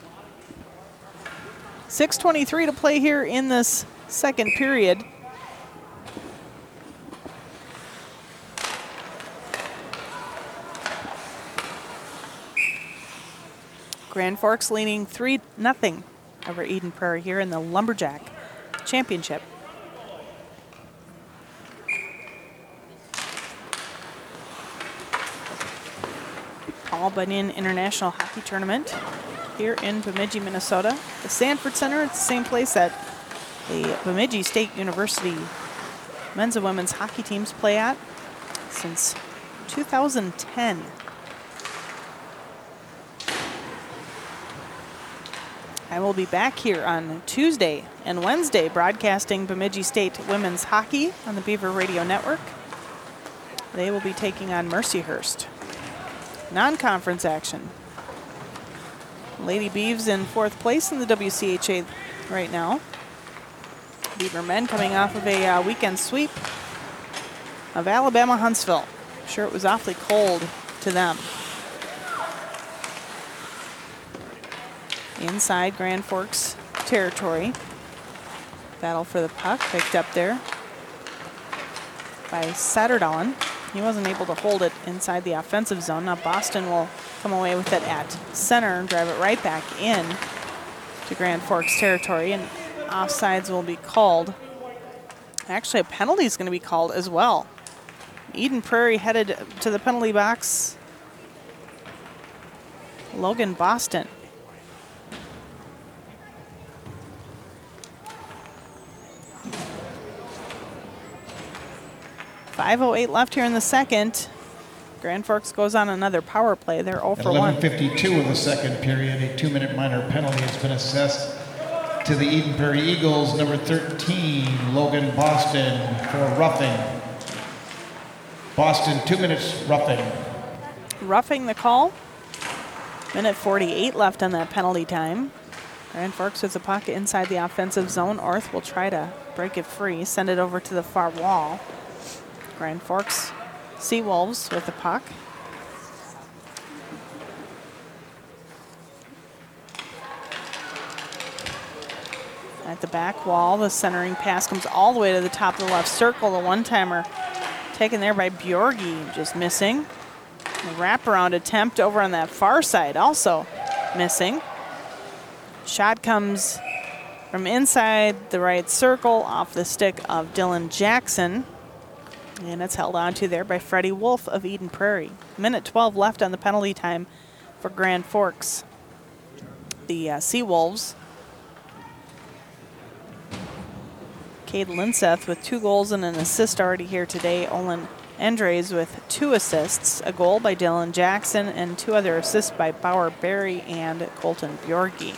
6:23 to play here in this second period. Grand Forks leading 3-0 over Eden Prairie here in the Lumberjack Championship. Paul Bunyan International Hockey Tournament here in Bemidji, Minnesota. The Sanford Center, it's the same place that the Bemidji State University men's and women's hockey teams play at since 2010. I will be back here on Tuesday and Wednesday broadcasting Bemidji State women's hockey on the Beaver Radio Network. They will be taking on Mercyhurst. Non-conference action. Lady Beavs in 4th place in the WCHA right now. Beaver men coming off of a weekend sweep of Alabama Huntsville. I'm sure it was awfully cold to them. Inside Grand Forks territory. Battle for the puck, picked up there by Satterdalen. He wasn't able to hold it inside the offensive zone. Now Boston will come away with it at center and drive it right back in to Grand Forks territory, and offsides will be called. Actually, a penalty is going to be called as well. Eden Prairie headed to the penalty box. Logan Boston. .508 left here in the second. Grand Forks goes on another power play. They're 0 for 1. 11:52 of the second period, a 2-minute minor penalty has been assessed to the Eden Prairie Eagles, number 13, Logan Boston, for roughing. Boston, 2 minutes roughing. Roughing the call. Minute 48 left on that penalty time. Grand Forks with the puck inside the offensive zone. Orth will try to break it free, send it over to the far wall. Grand Forks Seawolves with the puck. At the back wall, the centering pass comes all the way to the top of the left circle. The one-timer taken there by Bjorgi, just missing. The wraparound attempt over on that far side, also missing. Shot comes from inside the right circle off the stick of Dylan Jackson. And it's held onto there by Freddie Wolf of Eden Prairie. Minute 12 left on the penalty time for Grand Forks. The Seawolves. Cade Linseth with 2 goals and an assist already here today. Olin Andres with 2 assists. A goal by Dylan Jackson and 2 other assists by Bauer Berry and Colton Bjorgi.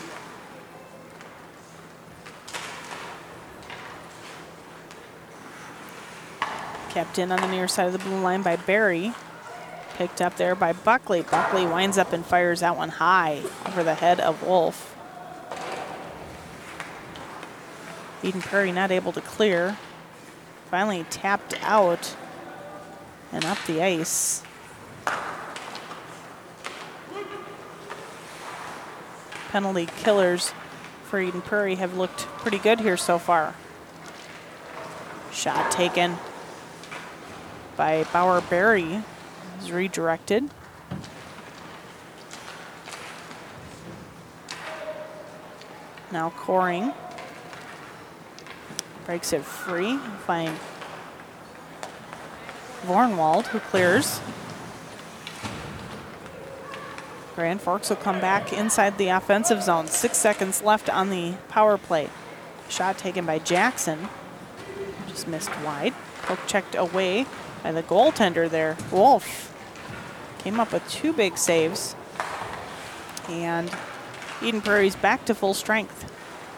Kept in on the near side of the blue line by Berry. Picked up there by Buckley. Buckley winds up and fires that one high over the head of Wolf. Eden Prairie not able to clear. Finally tapped out and up the ice. penalty killers for Eden Prairie have looked pretty good here so far. Shot taken by Bauer Berry is redirected. Now Coring breaks it free. Find Vornwald, who clears. Grand Forks will come back inside the offensive zone. 6 seconds left on the power play. Shot taken by Jackson. Just missed wide. Poke checked away by the goaltender there. Wolf came up with 2 big saves. And Eden Prairie's back to full strength.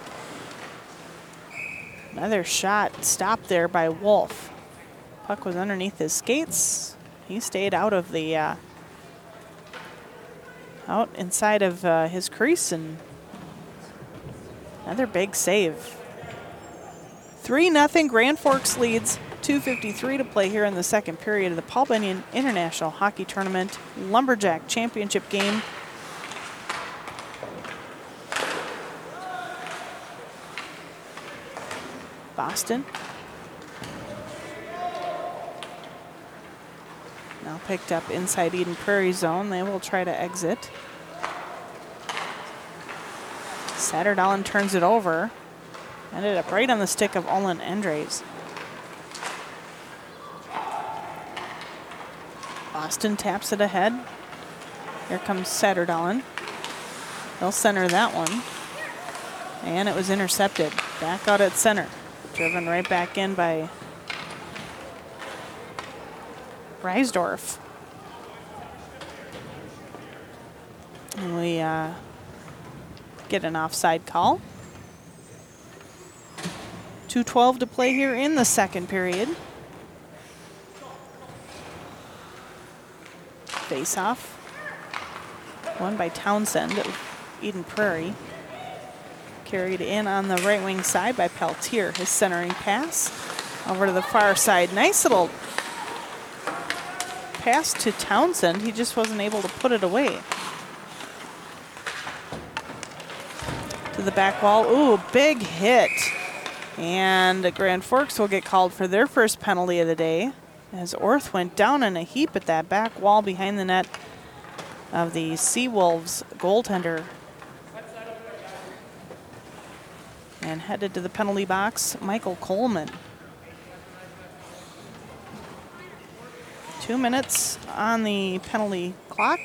Another shot stopped there by Wolf. Puck was underneath his skates. He stayed out of the out inside of his crease, and another big save. 3-0 Grand Forks leads. 2:53 to play here in the second period of the Paul Bunyan International Hockey Tournament Lumberjack Championship game. Boston now picked up inside Eden Prairie zone. They will try to exit. Satterdalen turns it over. Ended up right on the stick of Olin Andres. Boston taps it ahead. Here comes Satterdalen. They'll center that one. And it was intercepted. Back out at center. Driven right back in by Reisdorf. And we get an offside call. 2:12 to play here in the second period. Face-off. Won by Townsend of Eden Prairie. Carried in on the right wing side by Peltier. His centering pass over to the far side. Nice little pass to Townsend. He just wasn't able to put it away. To the back wall. Ooh, big hit. And Grand Forks will get called for their first penalty of the day as Orth went down in a heap at that back wall behind the net of the Seawolves goaltender. And headed to the penalty box, Michael Coleman. 2 minutes on the penalty clock.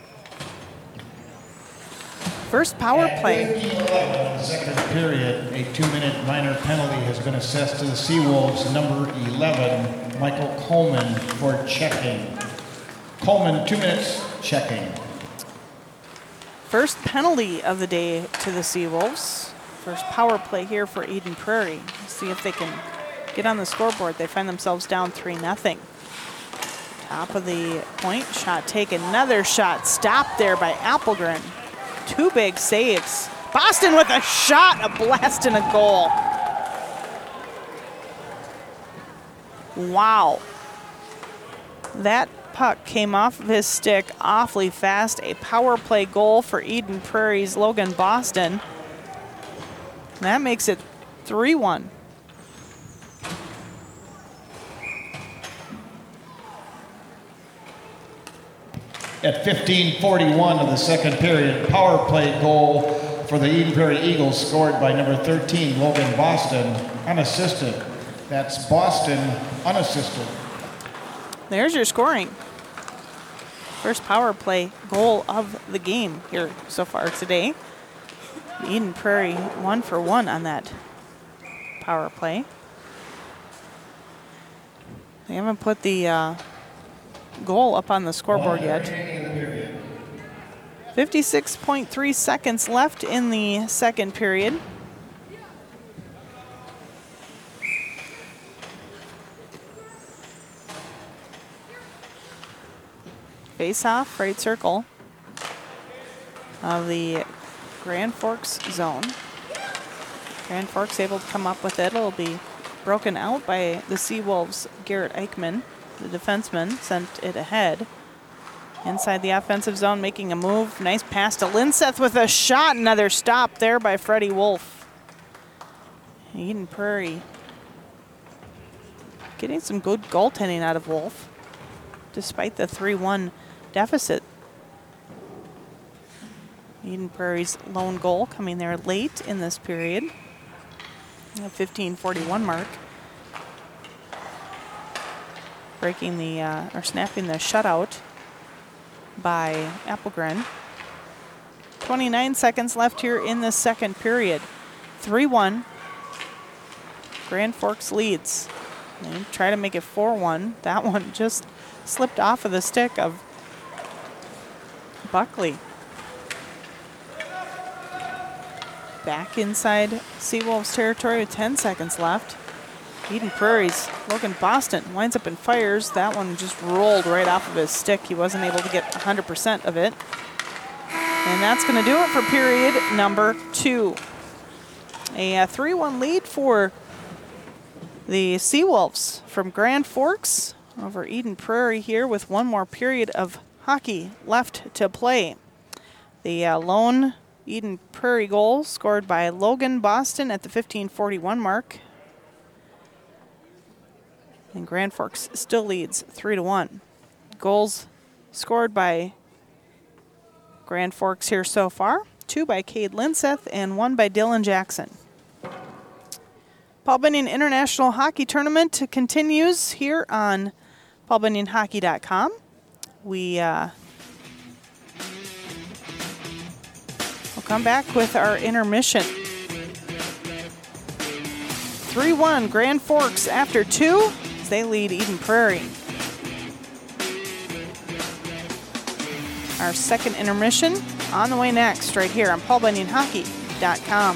First power play. Second period, a 2-minute minor penalty has been assessed to the Seawolves, number 11, Michael Coleman, for checking. Coleman, 2 minutes, checking. First penalty of the day to the Seawolves. First power play here for Eden Prairie. See if they can get on the scoreboard. They find themselves down 3-0. Top of the point, shot taken. Another shot stopped there by Appelgren. 2 big saves. Boston with a shot, a blast, and a goal. Wow. That puck came off of his stick awfully fast. A power play goal for Eden Prairie's Logan Boston. That makes it 3-1. At 15:41 of the second period, power play goal for the Eden Prairie Eagles scored by number 13, Logan Boston, unassisted. That's Boston, unassisted. There's your scoring. First power play goal of the game here so far today. Eden Prairie 1 for 1 on that power play. They haven't put the goal up on the scoreboard yet. 56.3 seconds left in the second period. Face-off, right circle of the Grand Forks zone. Grand Forks able to come up with it. It'll be broken out by the Seawolves' Garrett Eichmann. The defenseman sent it ahead. Inside the offensive zone, making a move. Nice pass to Linseth with a shot. Another stop there by Freddie Wolf. Eden Prairie getting some good goaltending out of Wolf, despite the 3-1 deficit. Eden Prairie's lone goal coming there late in this period. The 15:41 mark. Breaking the, or snapping the shutout by Appelgren. 29 seconds left here in the second period. 3-1. Grand Forks leads. They try to make it 4-1. That one just slipped off of the stick of Buckley. Back inside Seawolves territory with 10 seconds left. Eden Prairie's Logan Boston winds up and fires. That one just rolled right off of his stick. He wasn't able to get 100% of it. And that's going to do it for period number 2. A 3-1 lead for the Seawolves from Grand Forks over Eden Prairie here with one more period of hockey left to play. The lone Eden Prairie goal scored by Logan Boston at the 15:41 mark. And Grand Forks still leads 3-1. Goals scored by Grand Forks here so far. 2 by Cade Linseth and 1 by Dylan Jackson. Paul Bunyan International Hockey Tournament continues here on paulbunyanhockey.com. We'll come back with our intermission. 3-1 Grand Forks after 2. They lead Eden Prairie. Our second intermission on the way next right here on paulbunyanhockey.com.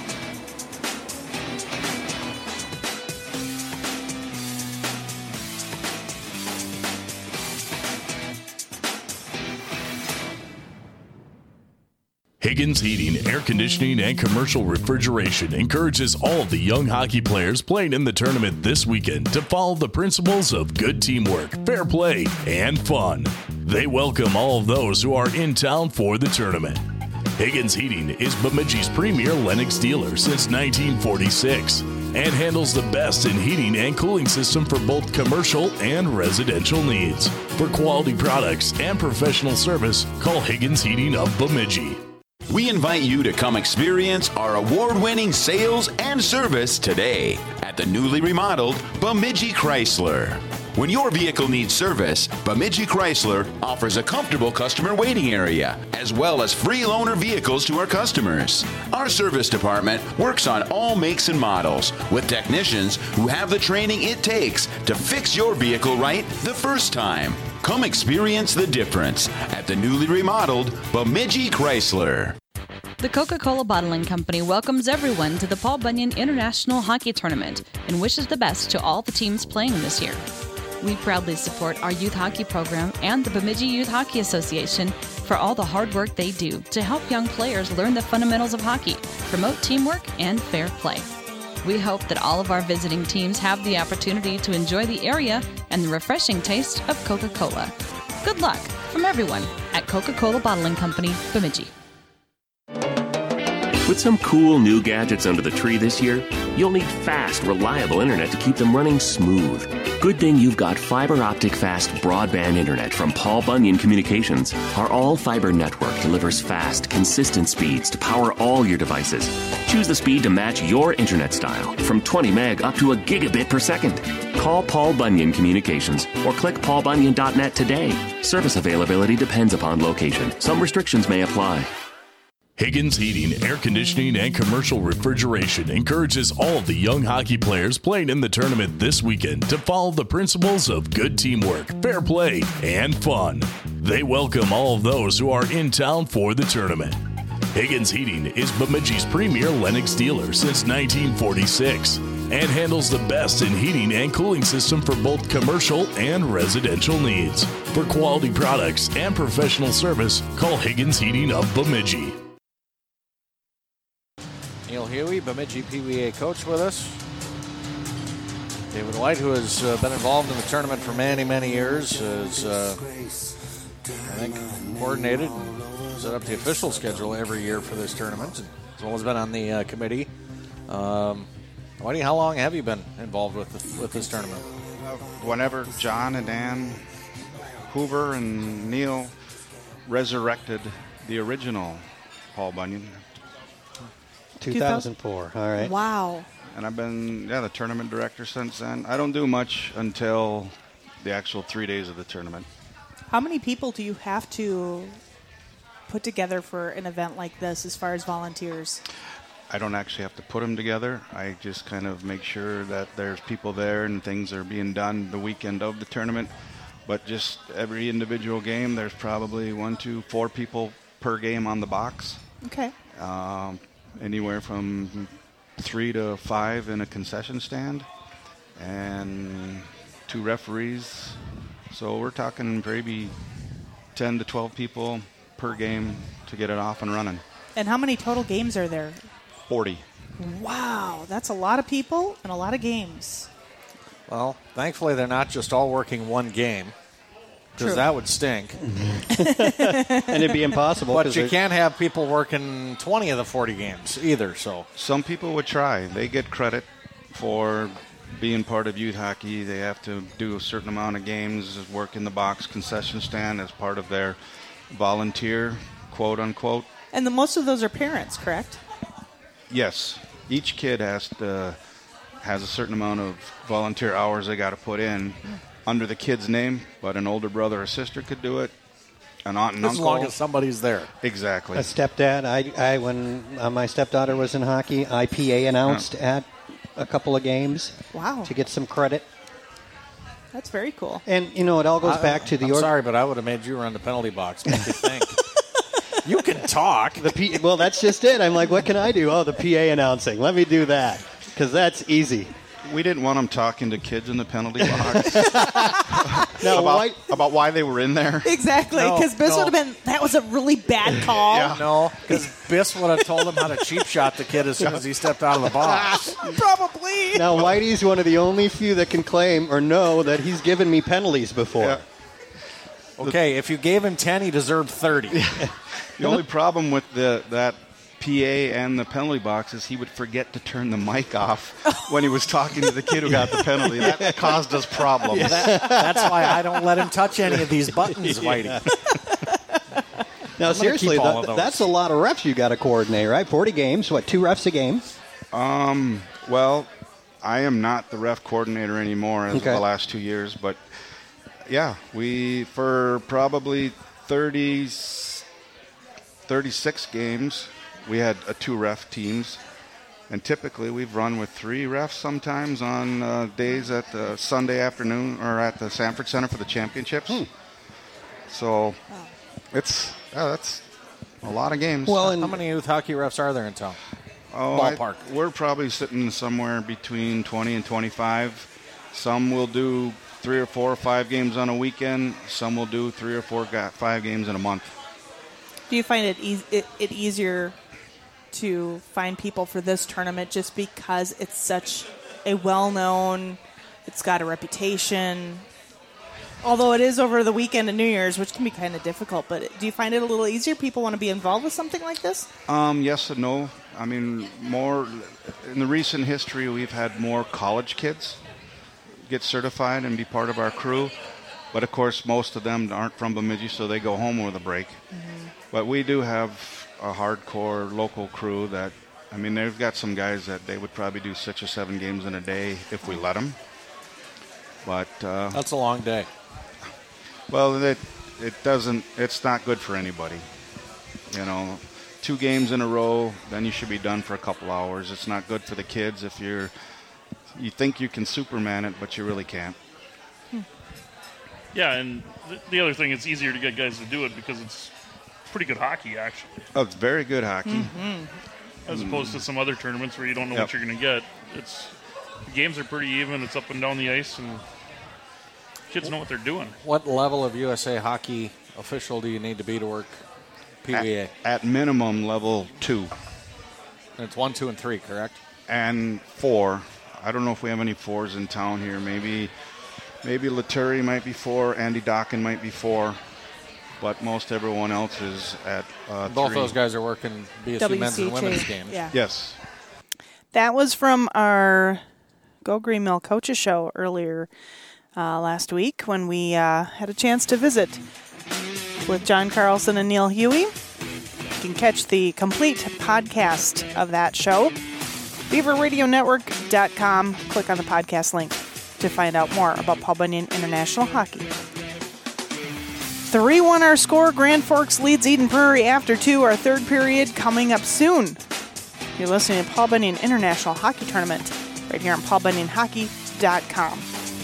Higgins Heating, Air Conditioning, and Commercial Refrigeration encourages all of the young hockey players playing in the tournament this weekend to follow the principles of good teamwork, fair play, and fun. They welcome all of those who are in town for the tournament. Higgins Heating is Bemidji's premier Lennox dealer since 1946 and handles the best in heating and cooling system for both commercial and residential needs. For quality products and professional service, call Higgins Heating of Bemidji. We invite you to come experience our award-winning sales and service today at the newly remodeled Bemidji Chrysler. When your vehicle needs service, Bemidji Chrysler offers a comfortable customer waiting area, as well as free loaner vehicles to our customers. Our service department works on all makes and models, with technicians who have the training it takes to fix your vehicle right the first time. Come experience the difference at the newly remodeled Bemidji Chrysler. The Coca-Cola Bottling Company welcomes everyone to the Paul Bunyan International Hockey Tournament and wishes the best to all the teams playing this year. We proudly support our youth hockey program and the Bemidji Youth Hockey Association for all the hard work they do to help young players learn the fundamentals of hockey, promote teamwork, and fair play. We hope that all of our visiting teams have the opportunity to enjoy the area and the refreshing taste of Coca-Cola. Good luck from everyone at Coca-Cola Bottling Company, Bemidji. With some cool new gadgets under the tree this year, you'll need fast, reliable internet to keep them running smooth. Good thing you've got fiber optic fast broadband internet from Paul Bunyan Communications. Our all-fiber network delivers fast, consistent speeds to power all your devices. Choose the speed to match your internet style, from 20 meg up to a gigabit per second. Call Paul Bunyan Communications or click paulbunyan.net today. Service availability depends upon location. Some restrictions may apply. Higgins Heating, Air Conditioning, and Commercial Refrigeration encourages all of the young hockey players playing in the tournament this weekend to follow the principles of good teamwork, fair play, and fun. They welcome all of those who are in town for the tournament. Higgins Heating is Bemidji's premier Lennox dealer since 1946 and handles the best in heating and cooling system for both commercial and residential needs. For quality products and professional service, call Higgins Heating of Bemidji. Neil Huey, Bemidji PWA coach with us. David White, who has been involved in the tournament for many, many years, has I think, coordinated and set up the official schedule every year for this tournament, as well as been on the committee. Whitey, how long have you been involved with this tournament? Whenever John and Dan Hoover and Neil resurrected the original Paul Bunyan. 2004. All right. Wow. And I've been the tournament director since then. I don't do much until the actual 3 days of the tournament. How many people do you have to put together for an event like this as far as volunteers? I don't actually have to put them together. I just kind of make sure that there's people there and things are being done the weekend of the tournament. But just every individual game, there's probably 1, 2, 4 people per game on the box. Okay. Anywhere from 3 to 5 in a concession stand, and 2 referees. So we're talking maybe 10 to 12 people per game to get it off and running. And how many total games are there? 40. Wow, that's a lot of people and a lot of games. Well, thankfully they're not just all working one game, because that would stink. And it'd be impossible. But you can't have people working 20 of the 40 games either. So some people would try. They get credit for being part of youth hockey. They have to do a certain amount of games, work in the box, concession stand as part of their volunteer, quote unquote. And most of those are parents, correct? Yes. Each kid has a certain amount of volunteer hours they got to put in under the kid's name, but an older brother or sister could do it. An aunt and uncle. As long as somebody's there. Exactly. A stepdad. I when my stepdaughter was in hockey, IPA announced at a couple of games. Wow. To get some credit. That's very cool. And, it all goes back to the... I'm sorry, but I would have made you run the penalty box. Make you think. You can talk. Well, that's just it. I'm like, what can I do? Oh, the PA announcing. Let me do that, because that's easy. We didn't want them talking to kids in the penalty box about why they were in there. Exactly, because Biss would have been, that was a really bad call. Yeah. No, because Biss would have told him how to cheap shot the kid as soon as he stepped out of the box. Probably. Now, Whitey's one of the only few that can claim or know that he's given me penalties before. Yeah. Okay, if you gave him 10, he deserved 30. The only problem with that PA and the penalty box is he would forget to turn the mic off when he was talking to the kid who got the penalty. That caused us problems. Yeah. That's why I don't let him touch any of these buttons, Whitey. Now, seriously, that's a lot of refs you got to coordinate, right? 40 games, 2 refs a game? Well, I am not the ref coordinator anymore as of the last 2 years, but yeah, we, for probably 36 games, we had 2 ref teams, and typically we've run with 3 refs sometimes on days at the Sunday afternoon or at the Sanford Center for the championships. So that's a lot of games. Well, how many youth hockey refs are there in town? Ballpark. We're probably sitting somewhere between 20 and 25. Some will do 3 or 4 or 5 games on a weekend. Some will do 3 or 4 5 games in a month. Do you find it easier to find people for this tournament just because it's such a well-known, it's got a reputation? Although it is over the weekend and New Year's, which can be kind of difficult, but do you find it a little easier? People want to be involved with something like this? Yes and no. I mean, more in the recent history, we've had more college kids get certified and be part of our crew. But, of course, most of them aren't from Bemidji, so they go home with a break. Mm-hmm. But we do have a hardcore local crew that, I mean, they've got some guys that they would probably do 6 or 7 games in a day if we let them. But that's a long day. Well, it's not good for anybody. 2 games in a row, then you should be done for a couple hours. It's not good for the kids if you think you can Superman it, but you really can't. Yeah, and the other thing, it's easier to get guys to do it because it's pretty good hockey, actually. Oh, it's very good hockey. Mm-hmm. As opposed to some other tournaments where you don't know what you're going to get. The games are pretty even. It's up and down the ice, and kids know what they're doing. What level of USA hockey official do you need to be to work PWA? At minimum, level 2. And it's 1, 2, and 3, correct? And 4. I don't know if we have any 4s in town here. Maybe Laturi might be 4. Andy Dockin might be 4. but most everyone else is at Both 3. those guys are working BSU men's and women's games. Yeah. Yes. That was from our Go Green Mill Coaches Show earlier last week when we had a chance to visit with John Carlson and Neil Huey. You can catch the complete podcast of that show. BeaverRadioNetwork.com. Click on the podcast link to find out more about Paul Bunyan International Hockey. 3-1 our score. Grand Forks leads Eden Prairie after 2. Our third period coming up soon. You're listening to Paul Bunyan International Hockey Tournament right here on PaulBunyanHockey.com.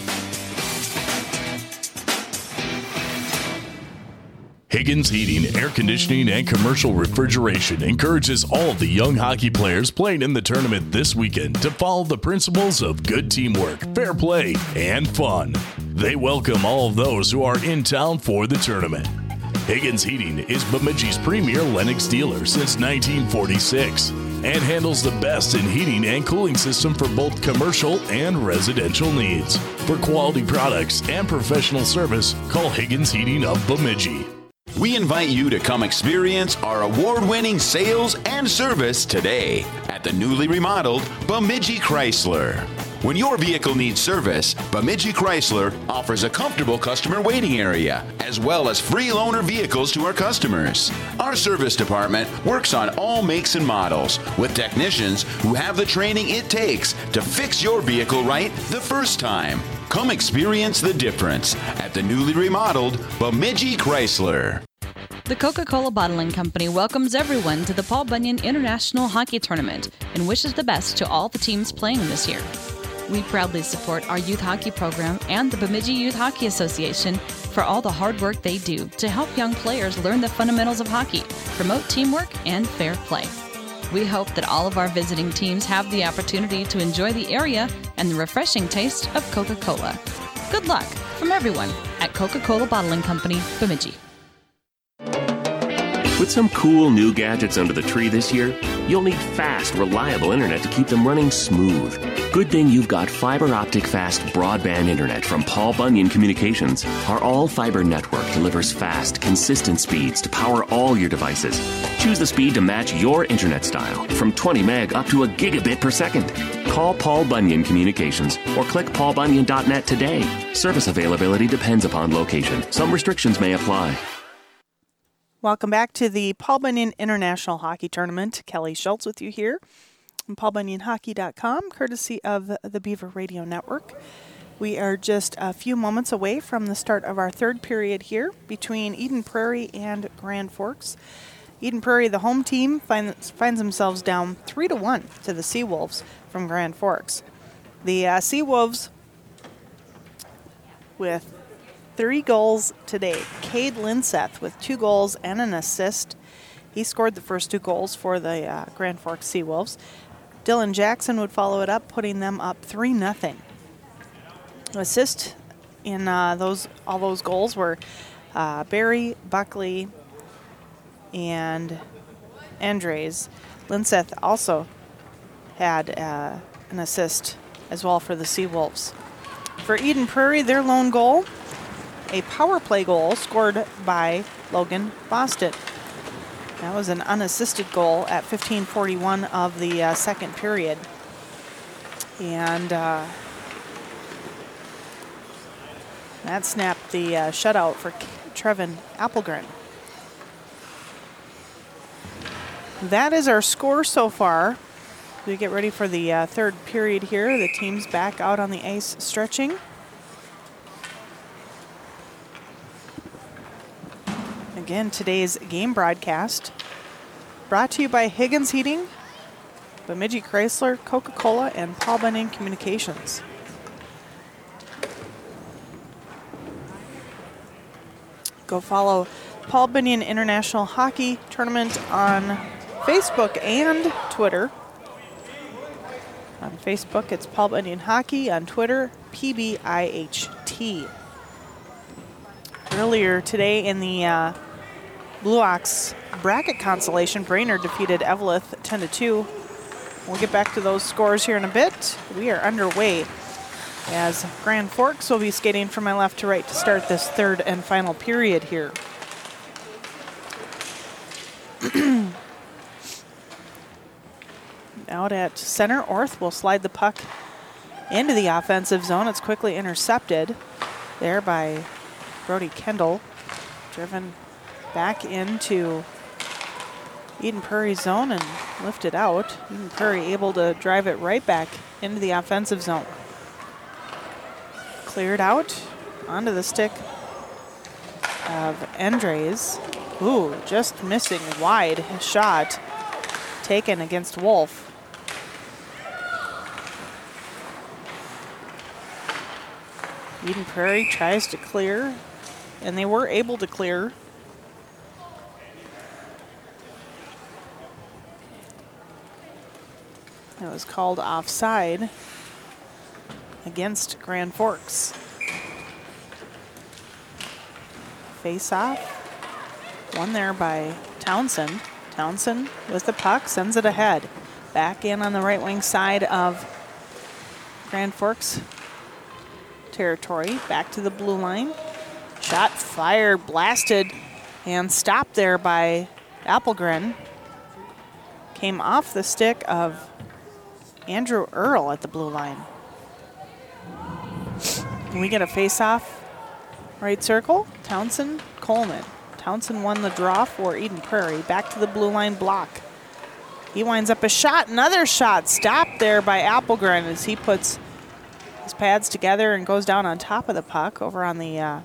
Higgins Heating, Air Conditioning, and Commercial Refrigeration encourages all the young hockey players playing in the tournament this weekend to follow the principles of good teamwork, fair play, and fun. They welcome all of those who are in town for the tournament. Higgins Heating is Bemidji's premier Lennox dealer since 1946 and handles the best in heating and cooling system for both commercial and residential needs. For quality products and professional service, call Higgins Heating of Bemidji. We invite you to come experience our award-winning sales and service today at the newly remodeled Bemidji Chrysler. When your vehicle needs service, Bemidji Chrysler offers a comfortable customer waiting area, as well as free loaner vehicles to our customers. Our service department works on all makes and models, with technicians who have the training it takes to fix your vehicle right the first time. Come experience the difference at the newly remodeled Bemidji Chrysler. The Coca-Cola Bottling Company welcomes everyone to the Paul Bunyan International Hockey Tournament and wishes the best to all the teams playing this year. We proudly support our youth hockey program and the Bemidji Youth Hockey Association for all the hard work they do to help young players learn the fundamentals of hockey, promote teamwork, and fair play. We hope that all of our visiting teams have the opportunity to enjoy the area and the refreshing taste of Coca-Cola. Good luck from everyone at Coca-Cola Bottling Company, Bemidji. With some cool new gadgets under the tree this year, you'll need fast, reliable internet to keep them running smooth. Good thing you've got fiber optic fast broadband internet from Paul Bunyan Communications. Our all-fiber network delivers fast, consistent speeds to power all your devices. Choose the speed to match your internet style, from 20 meg up to a gigabit per second. Call Paul Bunyan Communications or click paulbunyan.net today. Service availability depends upon location. Some restrictions may apply. Welcome back to the Paul Bunyan International Hockey Tournament. Kelly Schultz with you here on PaulBunyanHockey.com, courtesy of the Beaver Radio Network. We are just a few moments away from the start of our third period here between Eden Prairie and Grand Forks. Eden Prairie, the home team, finds themselves down 3-1 to the Seawolves from Grand Forks. The Seawolves with 3 goals today. Cade Linseth with 2 goals and an assist. He scored the first 2 goals for the Grand Forks Seawolves. Dylan Jackson would follow it up, putting them up 3-0. Assist in all those goals were Barry, Buckley, and Andres. Linseth also had an assist as well for the Seawolves. For Eden Prairie, their lone goal, a power play goal scored by Logan Boston. That was an unassisted goal at 15:41 of the second period. And that snapped the shutout for Trevin Appelgren. That is our score so far. We get ready for the third period here. The team's back out on the ice stretching. Again, today's game broadcast brought to you by Higgins Heating, Bemidji Chrysler, Coca-Cola, and Paul Bunyan Communications. Go follow Paul Bunyan International Hockey Tournament on Facebook and Twitter. On Facebook, it's Paul Bunyan Hockey. On Twitter, PBIHT. Earlier today in the Blue Ox bracket consolation, Brainerd defeated Eveleth 10-2. We'll get back to those scores here in a bit. We are underway as Grand Forks will be skating from my left to right to start this third and final period here. Out at center, Orth will slide the puck into the offensive zone. It's quickly intercepted there by Brody Kendall. Driven back into Eden Prairie's zone and lifted out. Eden Prairie able to drive it right back into the offensive zone. Cleared out onto the stick of Andres. Ooh, just missing wide. His shot taken against Wolf. Eden Prairie tries to clear, and they were able to clear. It was called offside against Grand Forks. Face off, won there by Townsend. Townsend with the puck, sends it ahead. Back in on the right wing side of Grand Forks territory, back to the blue line. Shot fired, blasted, and stopped there by Appelgren. Came off the stick of Andrew Earl at the blue line. And we get a face-off, right circle, Townsend, Coleman. Townsend won the draw for Eden Prairie. Back to the blue line block. He winds up a shot, another shot, stopped there by Appelgren as he puts his pads together and goes down on top of the puck over on the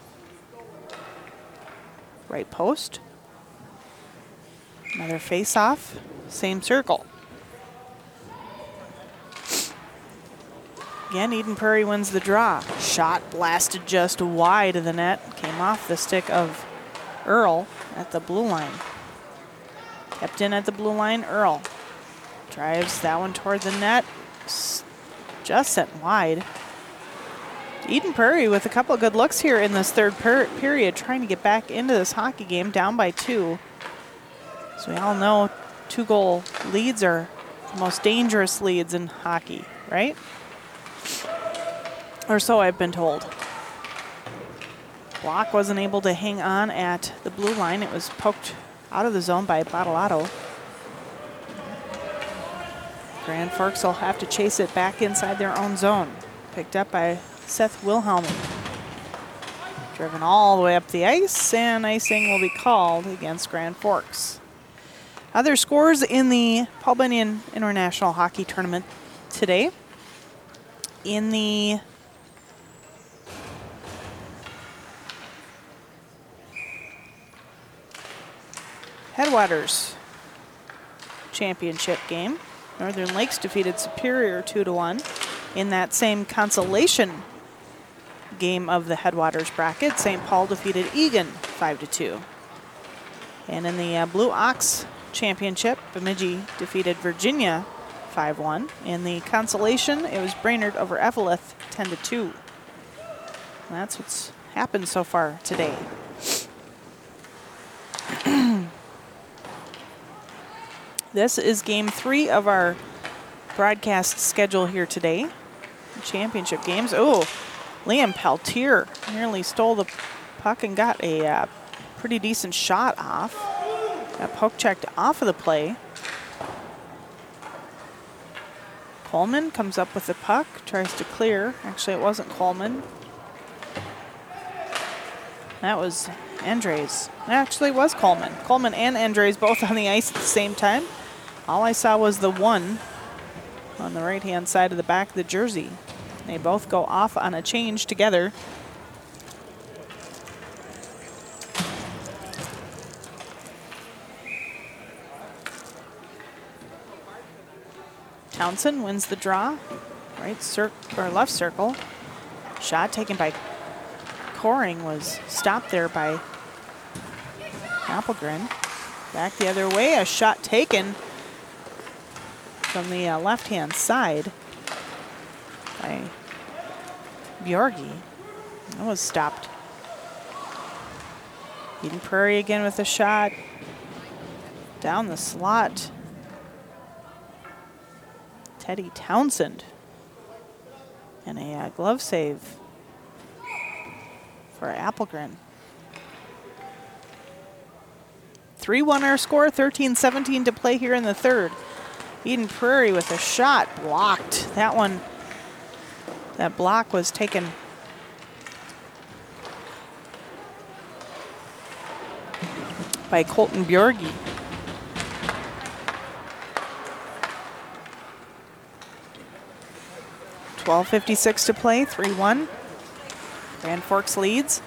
right post. Another face-off, same circle. Again, Eden Prairie wins the draw. Shot blasted just wide of the net. Came off the stick of Earl at the blue line. Kept in at the blue line, Earl. Drives that one toward the net. Just sent wide. Eden Prairie with a couple of good looks here in this third period, trying to get back into this hockey game, down by 2. So we all know 2-goal leads are the most dangerous leads in hockey, right? Or so I've been told. Block wasn't able to hang on at the blue line. It was poked out of the zone by Bottolato. Grand Forks will have to chase it back inside their own zone. Picked up by Seth Wilhelmy. Driven all the way up the ice, and icing will be called against Grand Forks. Other scores in the Paul Bunyan International Hockey Tournament today. In the Headwaters Championship game, Northern Lakes defeated Superior 2-1. In that same consolation game of the Headwaters bracket, St. Paul defeated Egan 5-2. And in the Blue Ox Championship, Bemidji defeated Virginia 5-1. In the consolation, it was Brainerd over Eveleth 10-2. That's what's happened so far today. This is game 3 of our broadcast schedule here today. Championship games. Oh, Liam Peltier nearly stole the puck and got a pretty decent shot off. Got poke checked off of the play. Coleman comes up with the puck, tries to clear. Actually, it wasn't Coleman. That was Andres. Actually, it was Coleman. Coleman and Andres both on the ice at the same time. All I saw was the one on the right-hand side of the back of the jersey. They both go off on a change together. Townsend wins the draw. Left circle. Shot taken by Coring was stopped there by Appelgren. Back the other way, a shot taken from the left-hand side by Bjorgi. That was stopped. Eden Prairie again with a shot. Down the slot. Teddy Townsend. And a glove save for Appelgren. 3-1 our score, 13-17 to play here in the third. Eden Prairie with a shot blocked. That block was taken by Colton Bjorgi. .12:56 to play, 3-1. Grand Forks leads.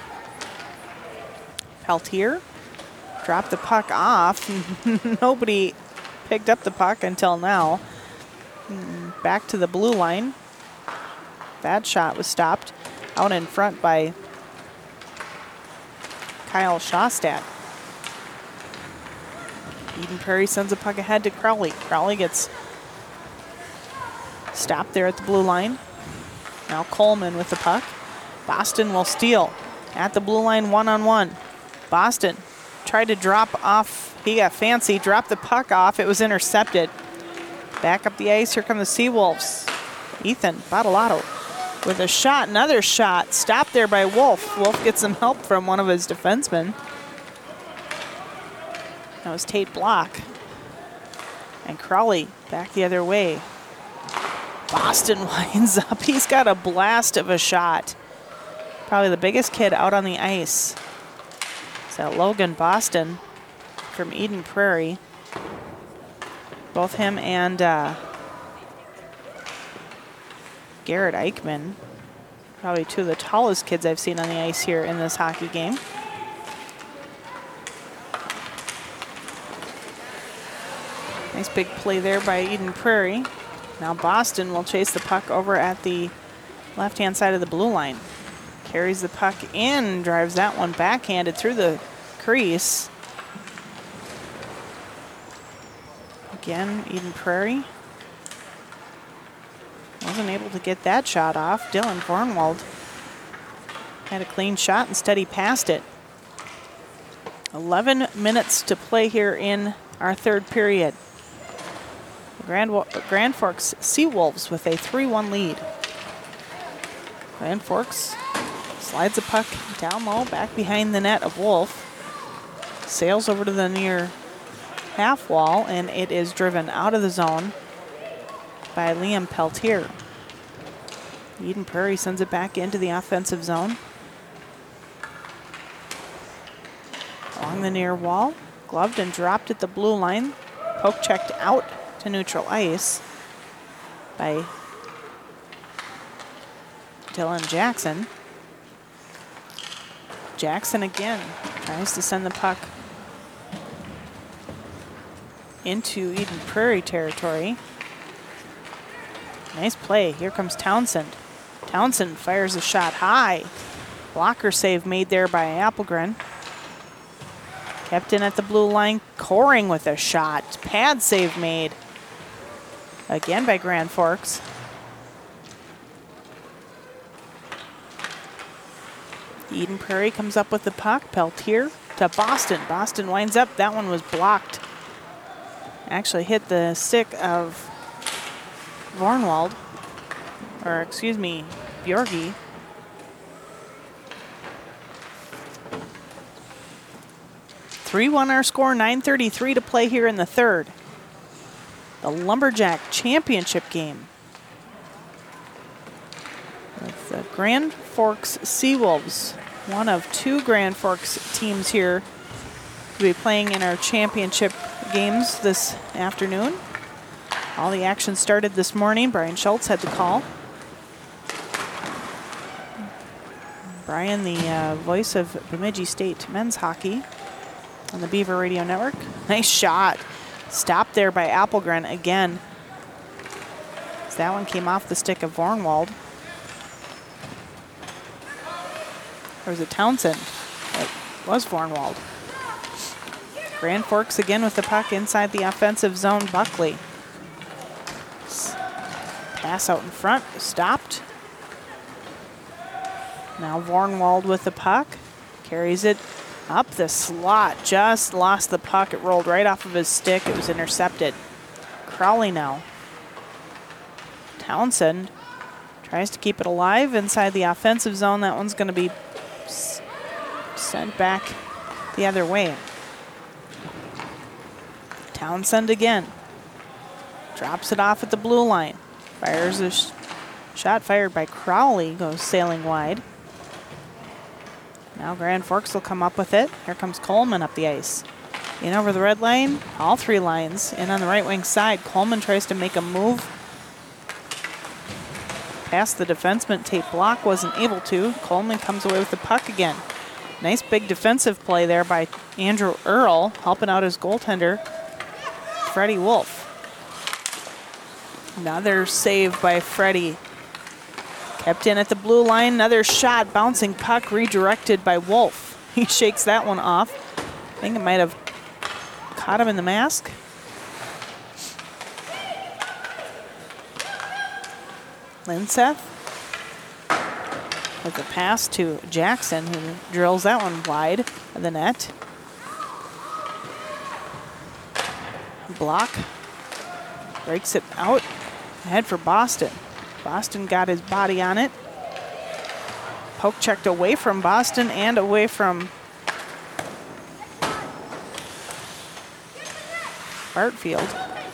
Peltier dropped the puck off. Nobody picked up the puck until now. Back to the blue line. That shot was stopped out in front by Kyle Shawstad. Eden Prairie sends a puck ahead to Crowley. Crowley gets stopped there at the blue line. Now Coleman with the puck. Boston will steal at the blue line, one-on-one. Boston tried to drop off. He got fancy, dropped the puck off. It was intercepted. Back up the ice. Here come the Seawolves. Ethan Bottolato with a shot, another shot. Stopped there by Wolf. Wolf gets some help from one of his defensemen. That was Tate Block. And Crowley back the other way. Boston winds up. He's got a blast of a shot. Probably the biggest kid out on the ice. Is that Logan Boston from Eden Prairie. Both him and Garrett Eichman. Probably two of the tallest kids I've seen on the ice here in this hockey game. Nice big play there by Eden Prairie. Now Boston will chase the puck over at the left-hand side of the blue line. Carries the puck in, drives that one backhanded through the crease. Again, Eden Prairie wasn't able to get that shot off. Dylan Vornwald had a clean shot, instead he passed it. 11 minutes to play here in our third period. Grand Forks Seawolves with a 3-1 lead. Grand Forks slides the puck down low, back behind the net of Wolf. Sails over to the near half wall, and it is driven out of the zone by Liam Peltier. Eden Prairie sends it back into the offensive zone. Along the near wall, gloved and dropped at the blue line. Poke checked out to neutral ice by Dylan Jackson. Jackson again tries to send the puck into Eden Prairie territory. Nice play. Here comes Townsend. Townsend fires a shot high. Blocker save made there by Appelgren. Kept in at the blue line. Coring with a shot. Pad save made. Again by Grand Forks. Eden Prairie comes up with the puck. Peltier to Boston. Boston winds up. That one was blocked. Actually hit the stick of Vornwald. Or excuse me, Bjorgi. (3-1) our score, 9:33 to play here in the third. The Lumberjack Championship game. With the Grand Forks Seawolves, one of two Grand Forks teams here to be playing in our championship games this afternoon. All the action started this morning. Brian Schultz had the call. Brian, the voice of Bemidji State men's hockey on the Beaver Radio Network. Nice shot. Stopped there by Appelgren again. So that one came off the stick of Vornwald. Or was it Townsend? It was Vornwald. Grand Forks again with the puck inside the offensive zone. Buckley. Pass out in front, stopped. Now Vornwald with the puck. Carries it up the slot. Just lost the puck. It rolled right off of his stick. It was intercepted. Crowley now. Townsend tries to keep it alive inside the offensive zone. That one's going to be sent back the other way. Townsend again. Drops it off at the blue line. Fires a shot fired by Crowley, goes sailing wide. Now Grand Forks will come up with it. Here comes Coleman up the ice. In over the red line, all three lines. In on the right wing side, Coleman tries to make a move. Past the defenseman, Tate Block wasn't able to. Coleman comes away with the puck again. Nice big defensive play there by Andrew Earl, helping out his goaltender, Freddie Wolf. Another save by Freddie. Kept in at the blue line, another shot, bouncing puck redirected by Wolf. He shakes that one off. I think it might have caught him in the mask. Linseth with the pass to Jackson, who drills that one wide of the net. Block breaks it out, ahead for Boston. Boston got his body on it. Poke checked away from Boston and away from Bartfield.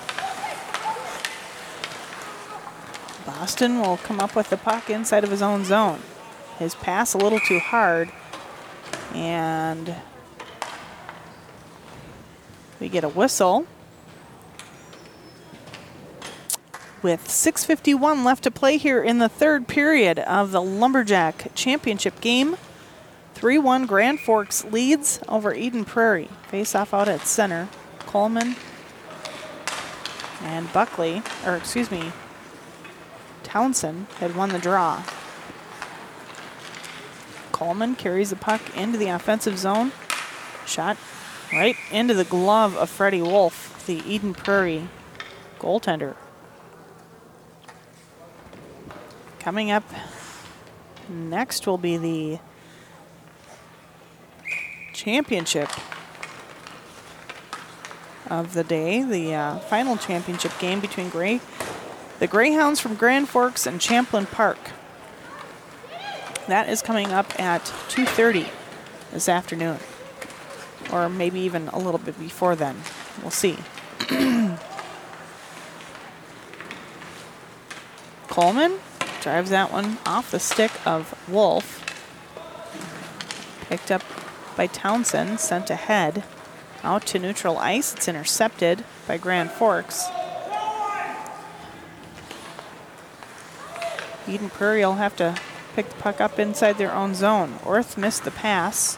Boston will come up with the puck inside of his own zone. His pass a little too hard, and we get a whistle. With 6:51 left to play here in the third period of the Lumberjack Championship game. 3-1 Grand Forks leads over Eden Prairie. Face off out at center. Coleman and Buckley, or excuse me, Townsend had won the draw. Coleman carries the puck into the offensive zone. Shot right into the glove of Freddie Wolf, the Eden Prairie goaltender. Coming up next will be the championship of the day, the final championship game between the Greyhounds from Grand Forks and Champlin Park. That is coming up at 2:30 this afternoon, or maybe even a little bit before then. We'll see. Coleman drives that one off the stick of Wolf. Picked up by Townsend, sent ahead out to neutral ice. It's intercepted by Grand Forks. Eden Prairie will have to pick the puck up inside their own zone. Orth missed the pass.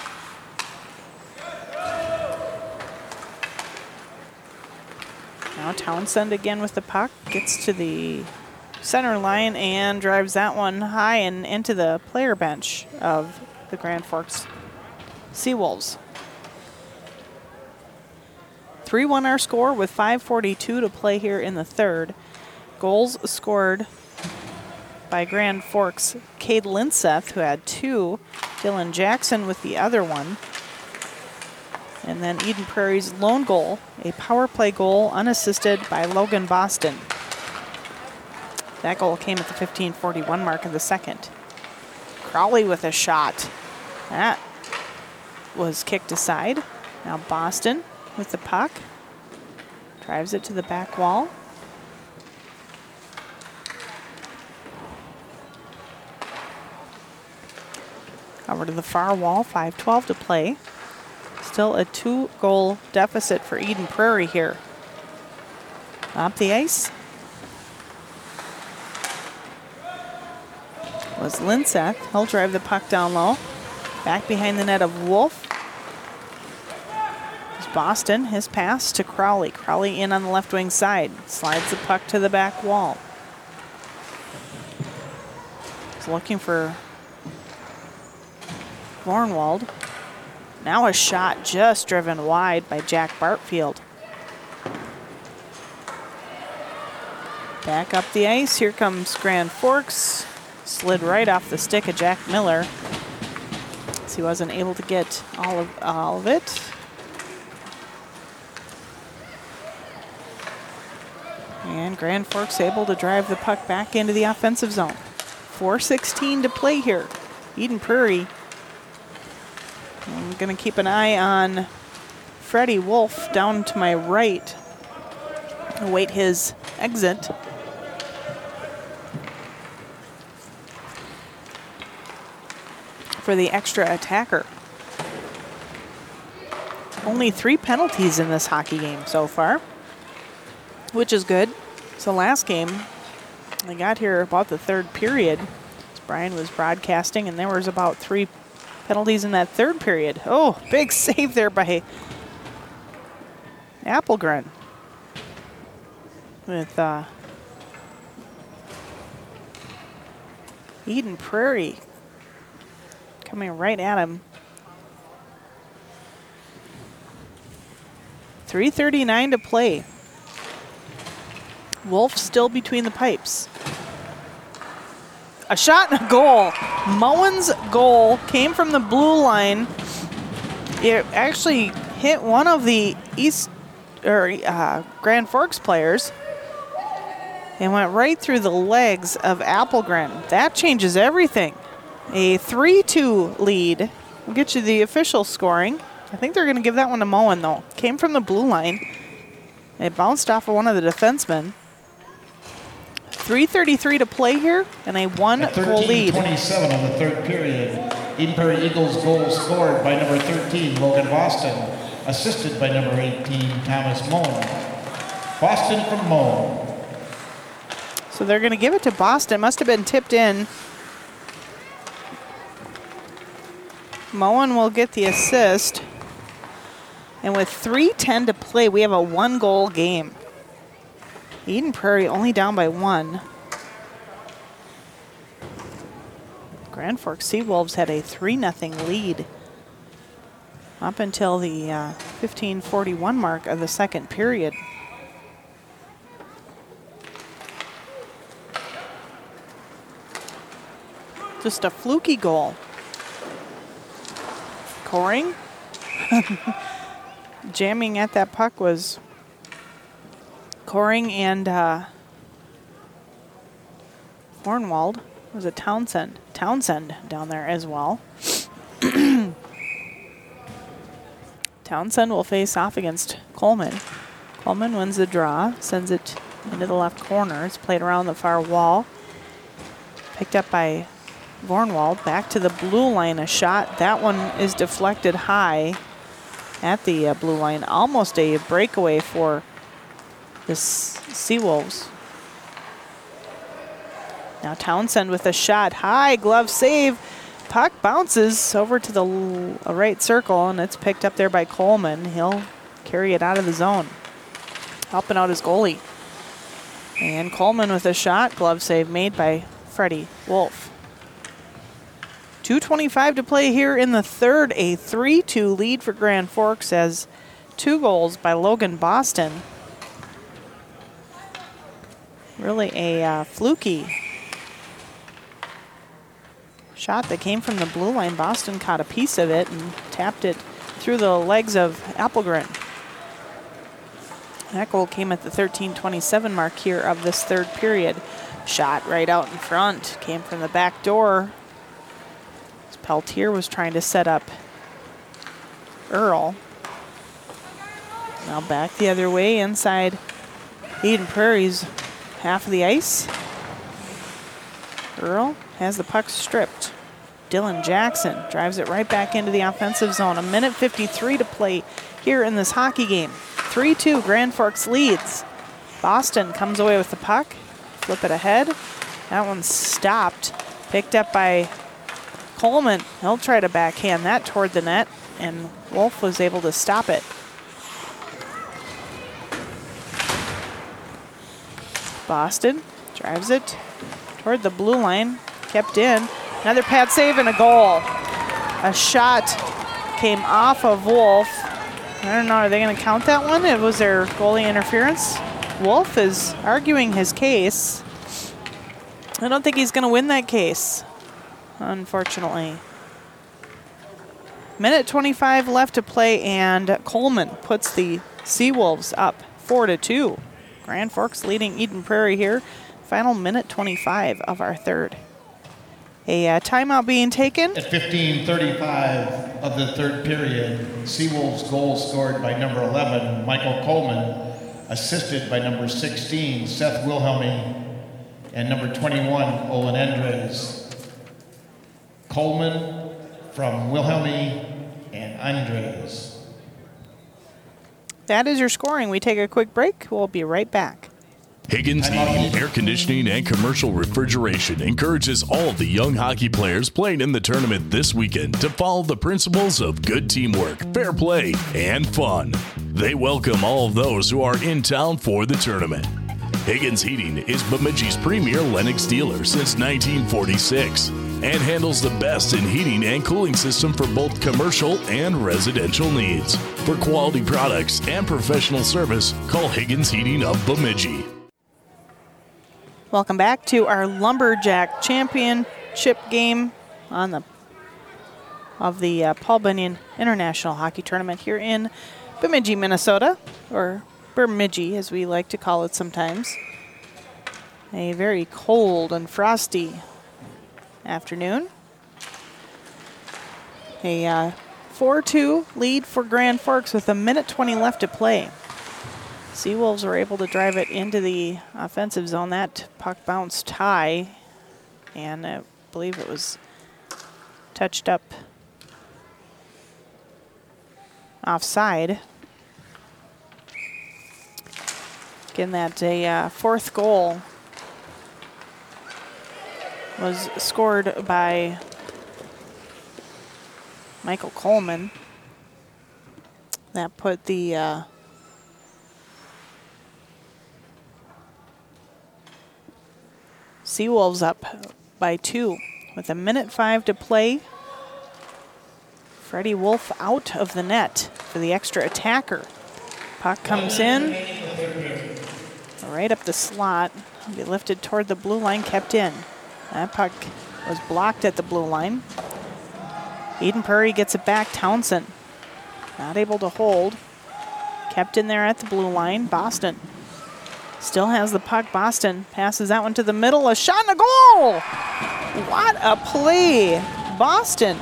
Now Townsend again with the puck, gets to the center line and drives that one high and into the player bench of the Grand Forks Seawolves. 3-1 our score with 5:42 to play here in the third. Goals scored by Grand Forks, Cade Linseth, who had 2, Dylan Jackson with the other one. And then Eden Prairie's lone goal, a power play goal unassisted by Logan Boston. That goal came at the 15:41 mark of the second. Crowley with a shot. That was kicked aside. Now Boston with the puck. Drives it to the back wall. Over to the far wall, 5:12 to play. Still a 2-goal deficit for Eden Prairie here. Up the ice was Linseth. He'll drive the puck down low. Back behind the net of Wolf. It's Boston, his pass to Crowley. Crowley in on the left wing side. Slides the puck to the back wall. He's looking for Vornwald. Now a shot just driven wide by Jack Bartfield. Back up the ice. Here comes Grand Forks. Slid right off the stick of Jack Miller. So he wasn't able to get all of it. And Grand Forks able to drive the puck back into the offensive zone. 4:16 to play here. Eden Prairie. I'm going to keep an eye on Freddie Wolf down to my right. Await his exit. For the extra attacker. Only 3 penalties in this hockey game so far, which is good. So last game, I got here about the 3rd period. Brian was broadcasting, and there was about 3 penalties in that 3rd period. Oh, big save there by Appelgren. With Eden Prairie coming right at him. 3:39 to play. Wolf still between the pipes. A shot and a goal. Moen's goal came from the blue line. It actually hit one of the Grand Forks players and went right through the legs of Appelgren. That changes everything. A 3-2 lead. We'll get you the official scoring. I think they're going to give that one to Moen, though. Came from the blue line. It bounced off of one of the defensemen. 3:33 to play here, and a 1-goal lead. 13:27 of the 3rd period. Eden Prairie Eagles goal scored by number 13, Logan Boston. Assisted by number 18, Thomas Moen. Boston from Moen. So they're going to give it to Boston. Must have been tipped in. Moen will get the assist. And with 3:10 to play, we have a 1-goal game. Eden Prairie only down by 1. Grand Forks Seawolves had a 3-0 lead up until the 15:41 mark of the 2nd period. Just a fluky goal. Coring. Jamming at that puck was Coring and Hornwald. Was it Townsend? Townsend down there as well. Townsend will face off against Coleman. Coleman wins the draw, sends it into the left corner. It's played around the far wall. Picked up by Vornwald. Back to the blue line, a shot. That one is deflected high at the blue line. Almost a breakaway for the Seawolves. Now Townsend with a shot. High glove save. Puck bounces over to the right circle, and it's picked up there by Coleman. He'll carry it out of the zone, helping out his goalie. And Coleman with a shot. Glove save made by Freddie Wolf. 2:25 to play here in the 3rd. A 3-2 lead for Grand Forks as 2 goals by Logan Boston. Really a fluky shot that came from the blue line. Boston caught a piece of it and tapped it through the legs of Appelgren. That goal came at the 13:27 mark here of this 3rd period. Shot right out in front. Came from the back door. Peltier was trying to set up Earl. Now back the other way inside Eden Prairie's half of the ice. Earl has the puck stripped. Dylan Jackson drives it right back into the offensive zone. 1:53 to play here in this hockey game. 3-2, Grand Forks leads. Boston comes away with the puck. Flip it ahead. That one's stopped. Picked up by Coleman. He'll try to backhand that toward the net, and Wolf was able to stop it. Boston drives it toward the blue line. Kept in. Another pad save and a goal. A shot came off of Wolf. I don't know, are they going to count that one? It was their goalie interference. Wolf is arguing his case. I don't think he's going to win that case, unfortunately. 1:25 left to play, and Coleman puts the Seawolves up 4-2. Grand Forks leading Eden Prairie here. Final 1:25 of our 3rd. A timeout being taken. At 15:35 of the third period, Seawolves goal scored by number 11, Michael Coleman, assisted by number 16, Seth Wilhelmy, and number 21, Olin Andres. Coleman from Wilhelmy and Andres. That is your scoring. We take a quick break. We'll be right back. Higgins Heating, Air Conditioning, and Commercial Refrigeration encourages all the young hockey players playing in the tournament this weekend to follow the principles of good teamwork, fair play, and fun. They welcome all of those who are in town for the tournament. Higgins Heating is Bemidji's premier Lennox dealer since 1946 and handles the best in heating and cooling system for both commercial and residential needs. For quality products and professional service, call Higgins Heating of Bemidji. Welcome back to our Lumberjack Championship game of the Paul Bunyan International Hockey Tournament here in Bemidji, Minnesota, or Bemidji as we like to call it sometimes. A very cold and frosty afternoon. A 4-2 lead for Grand Forks with 1:20 left to play. Seawolves were able to drive it into the offensive zone. That puck bounced high, and I believe it was touched up offside. Again, that fourth goal was scored by Michael Coleman. That put the Seawolves up by 2 with 1:05 to play. Freddie Wolf out of the net for the extra attacker. Puck comes in, right up the slot. Will be lifted toward the blue line, kept in. That puck was blocked at the blue line. Eden Prairie gets it back. Townsend not able to hold. Kept in there at the blue line. Boston still has the puck. Boston passes that one to the middle. A shot and a goal! What a play. Boston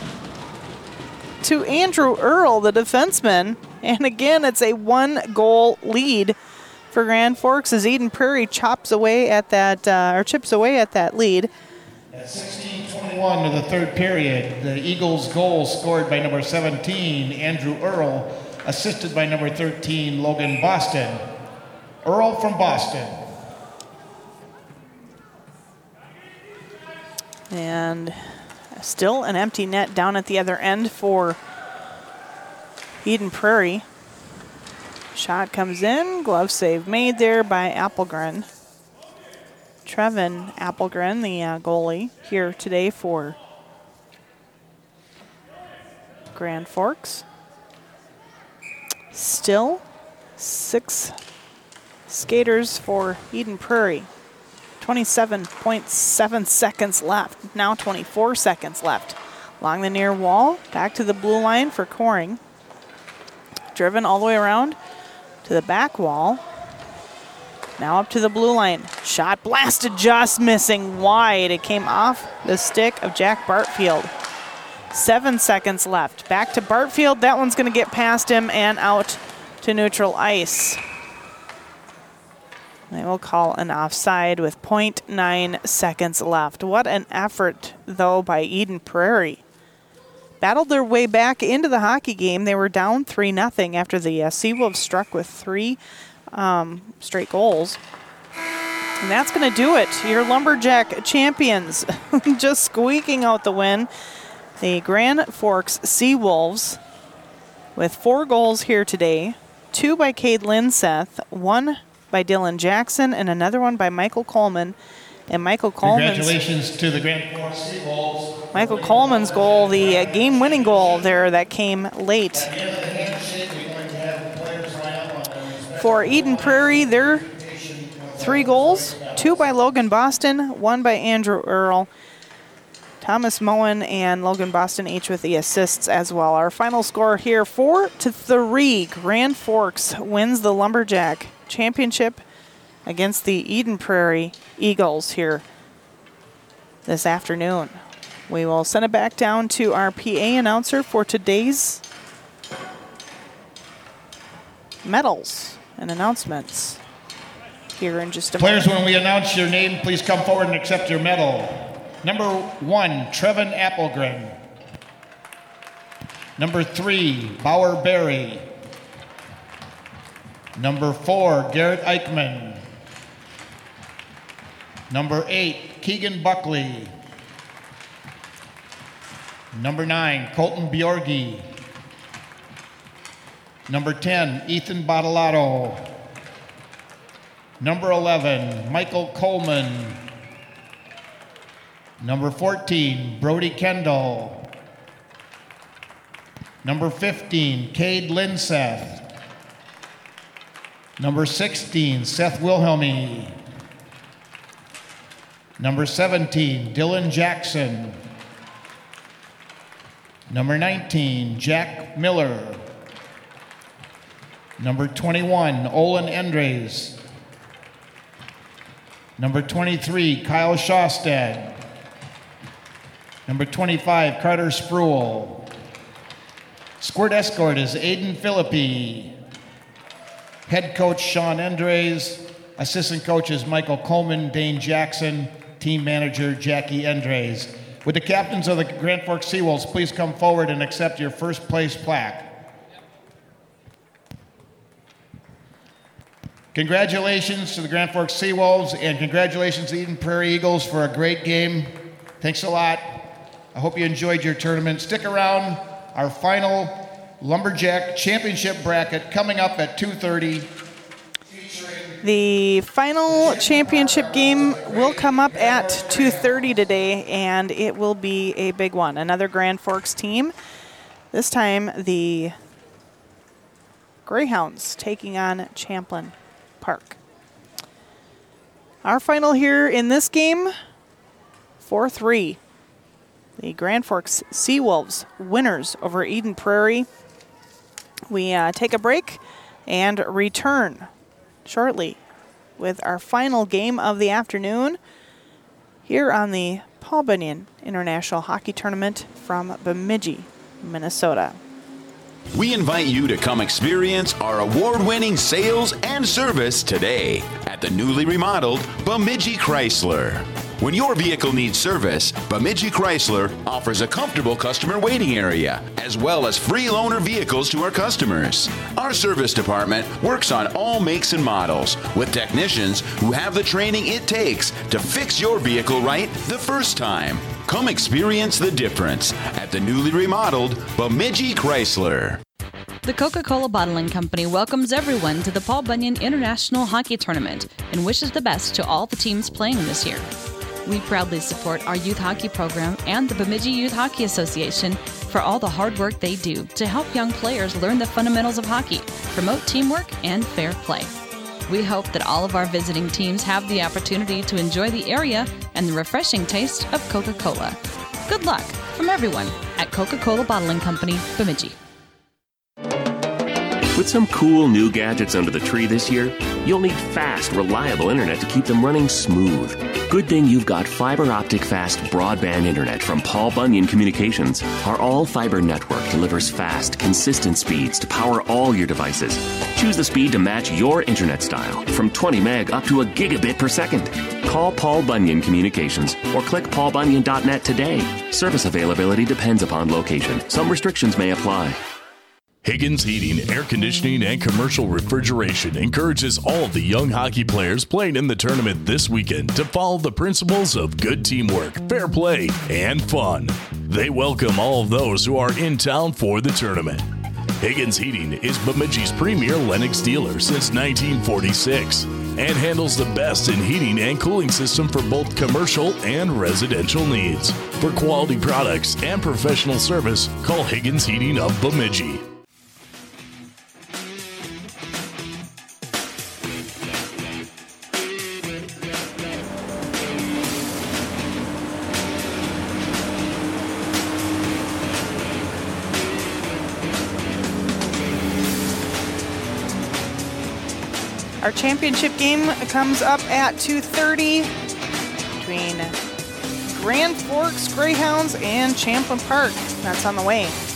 to Andrew Earl, the defenseman. And again, it's a 1-goal lead for Grand Forks as Eden Prairie chips away at that lead. At 16:21 of the third period, the Eagles' goal scored by number 17, Andrew Earl, assisted by number 13, Logan Boston. Earl from Boston. And still an empty net down at the other end for Eden Prairie. Shot comes in, glove save made there by Appelgren. Trevin Appelgren, the goalie here today for Grand Forks. Still 6 skaters for Eden Prairie. 27.7 seconds left, now 24 seconds left. Along the near wall, back to the blue line for Coring. Driven all the way around to the back wall. Now up to the blue line. Shot blasted, just missing wide. It came off the stick of Jack Bartfield. 7 seconds left. Back to Bartfield. That one's going to get past him and out to neutral ice. They will call an offside with 0.9 seconds left. What an effort, though, by Eden Prairie. Battled their way back into the hockey game. They were down 3-0 after the Seawolves struck with 3 straight goals. And that's going to do it. Your Lumberjack champions just squeaking out the win. The Grand Forks Seawolves with 4 goals here today. 2 by Cade Linseth, 1 by Dylan Jackson, and another one by Michael Coleman. And Michael Coleman's, congratulations to the Grand Forks Seawolves. Michael Coleman's goal, the game-winning goal there that came late. For Eden Prairie, their 3 goals, 2 by Logan Boston, 1 by Andrew Earl. Thomas Moen and Logan Boston each with the assists as well. Our final score here, 4-3. Grand Forks wins the Lumberjack Championship against the Eden Prairie Eagles here this afternoon. We will send it back down to our PA announcer for today's medals and announcements here in just a Players, moment. when we announce your name, please come forward and accept your medal. Number 1, Trevin Applegren. Number 3, Bauer Berry. Number 4, Garrett Eichmann. Number 8, Keegan Buckley. Number 9, Colton Bjorgi. Number 10, Ethan Bottolato. Number 11, Michael Coleman. Number 14, Brody Kendall. Number 15, Cade Linseth. Number 16, Seth Wilhelmy. Number 17, Dylan Jackson. Number 19, Jack Miller. Number 21, Olin Endres. Number 23, Kyle Shawstad. Number 25, Carter Spruill. Squirt Escort is Aiden Philippi. Head coach Sean Endres. Assistant coaches Michael Coleman, Dane Jackson. Team manager Jackie Endres. Would the captains of the Grand Forks Seawolves please come forward and accept your first place plaque? Congratulations to the Grand Forks Seawolves and congratulations to the Eden Prairie Eagles for a great game. Thanks a lot. I hope you enjoyed your tournament. Stick around. Our final Lumberjack Championship bracket coming up at 2:30. The final championship game will come up at 2:30 today, and it will be a big one. Another Grand Forks team. This time the Greyhounds taking on Champlin Park. Our final here in this game, 4-3. The Grand Forks Seawolves winners over Eden Prairie. We take a break and return shortly with our final game of the afternoon here on the Paul Bunyan International Hockey Tournament from Bemidji, Minnesota. We invite you to come experience our award-winning sales and service today at the newly remodeled Bemidji Chrysler. When your vehicle needs service, Bemidji Chrysler offers a comfortable customer waiting area, as well as free loaner vehicles to our customers. Our service department works on all makes and models, with technicians who have the training it takes to fix your vehicle right the first time. Come experience the difference at the newly remodeled Bemidji Chrysler. The Coca-Cola Bottling Company welcomes everyone to the Paul Bunyan International Hockey Tournament and wishes the best to all the teams playing this year. We proudly support our youth hockey program and the Bemidji Youth Hockey Association for all the hard work they do to help young players learn the fundamentals of hockey, promote teamwork, and fair play. We hope that all of our visiting teams have the opportunity to enjoy the area and the refreshing taste of Coca-Cola. Good luck from everyone at Coca-Cola Bottling Company, Bemidji. With some cool new gadgets under the tree this year, you'll need fast, reliable internet to keep them running smooth. Good thing you've got fiber optic fast broadband internet from Paul Bunyan Communications. Our all-fiber network delivers fast, consistent speeds to power all your devices. Choose the speed to match your internet style, from 20 meg up to a gigabit per second. Call Paul Bunyan Communications or click paulbunyan.net today. Service availability depends upon location. Some restrictions may apply. Higgins Heating, Air Conditioning, and Commercial Refrigeration encourages all of the young hockey players playing in the tournament this weekend to follow the principles of good teamwork, fair play, and fun. They welcome all of those who are in town for the tournament. Higgins Heating is Bemidji's premier Lennox dealer since 1946 and handles the best in heating and cooling system for both commercial and residential needs. For quality products and professional service, call Higgins Heating of Bemidji. Our championship game comes up at 2:30 between Grand Forks Greyhounds and Champlin Park. That's on the way.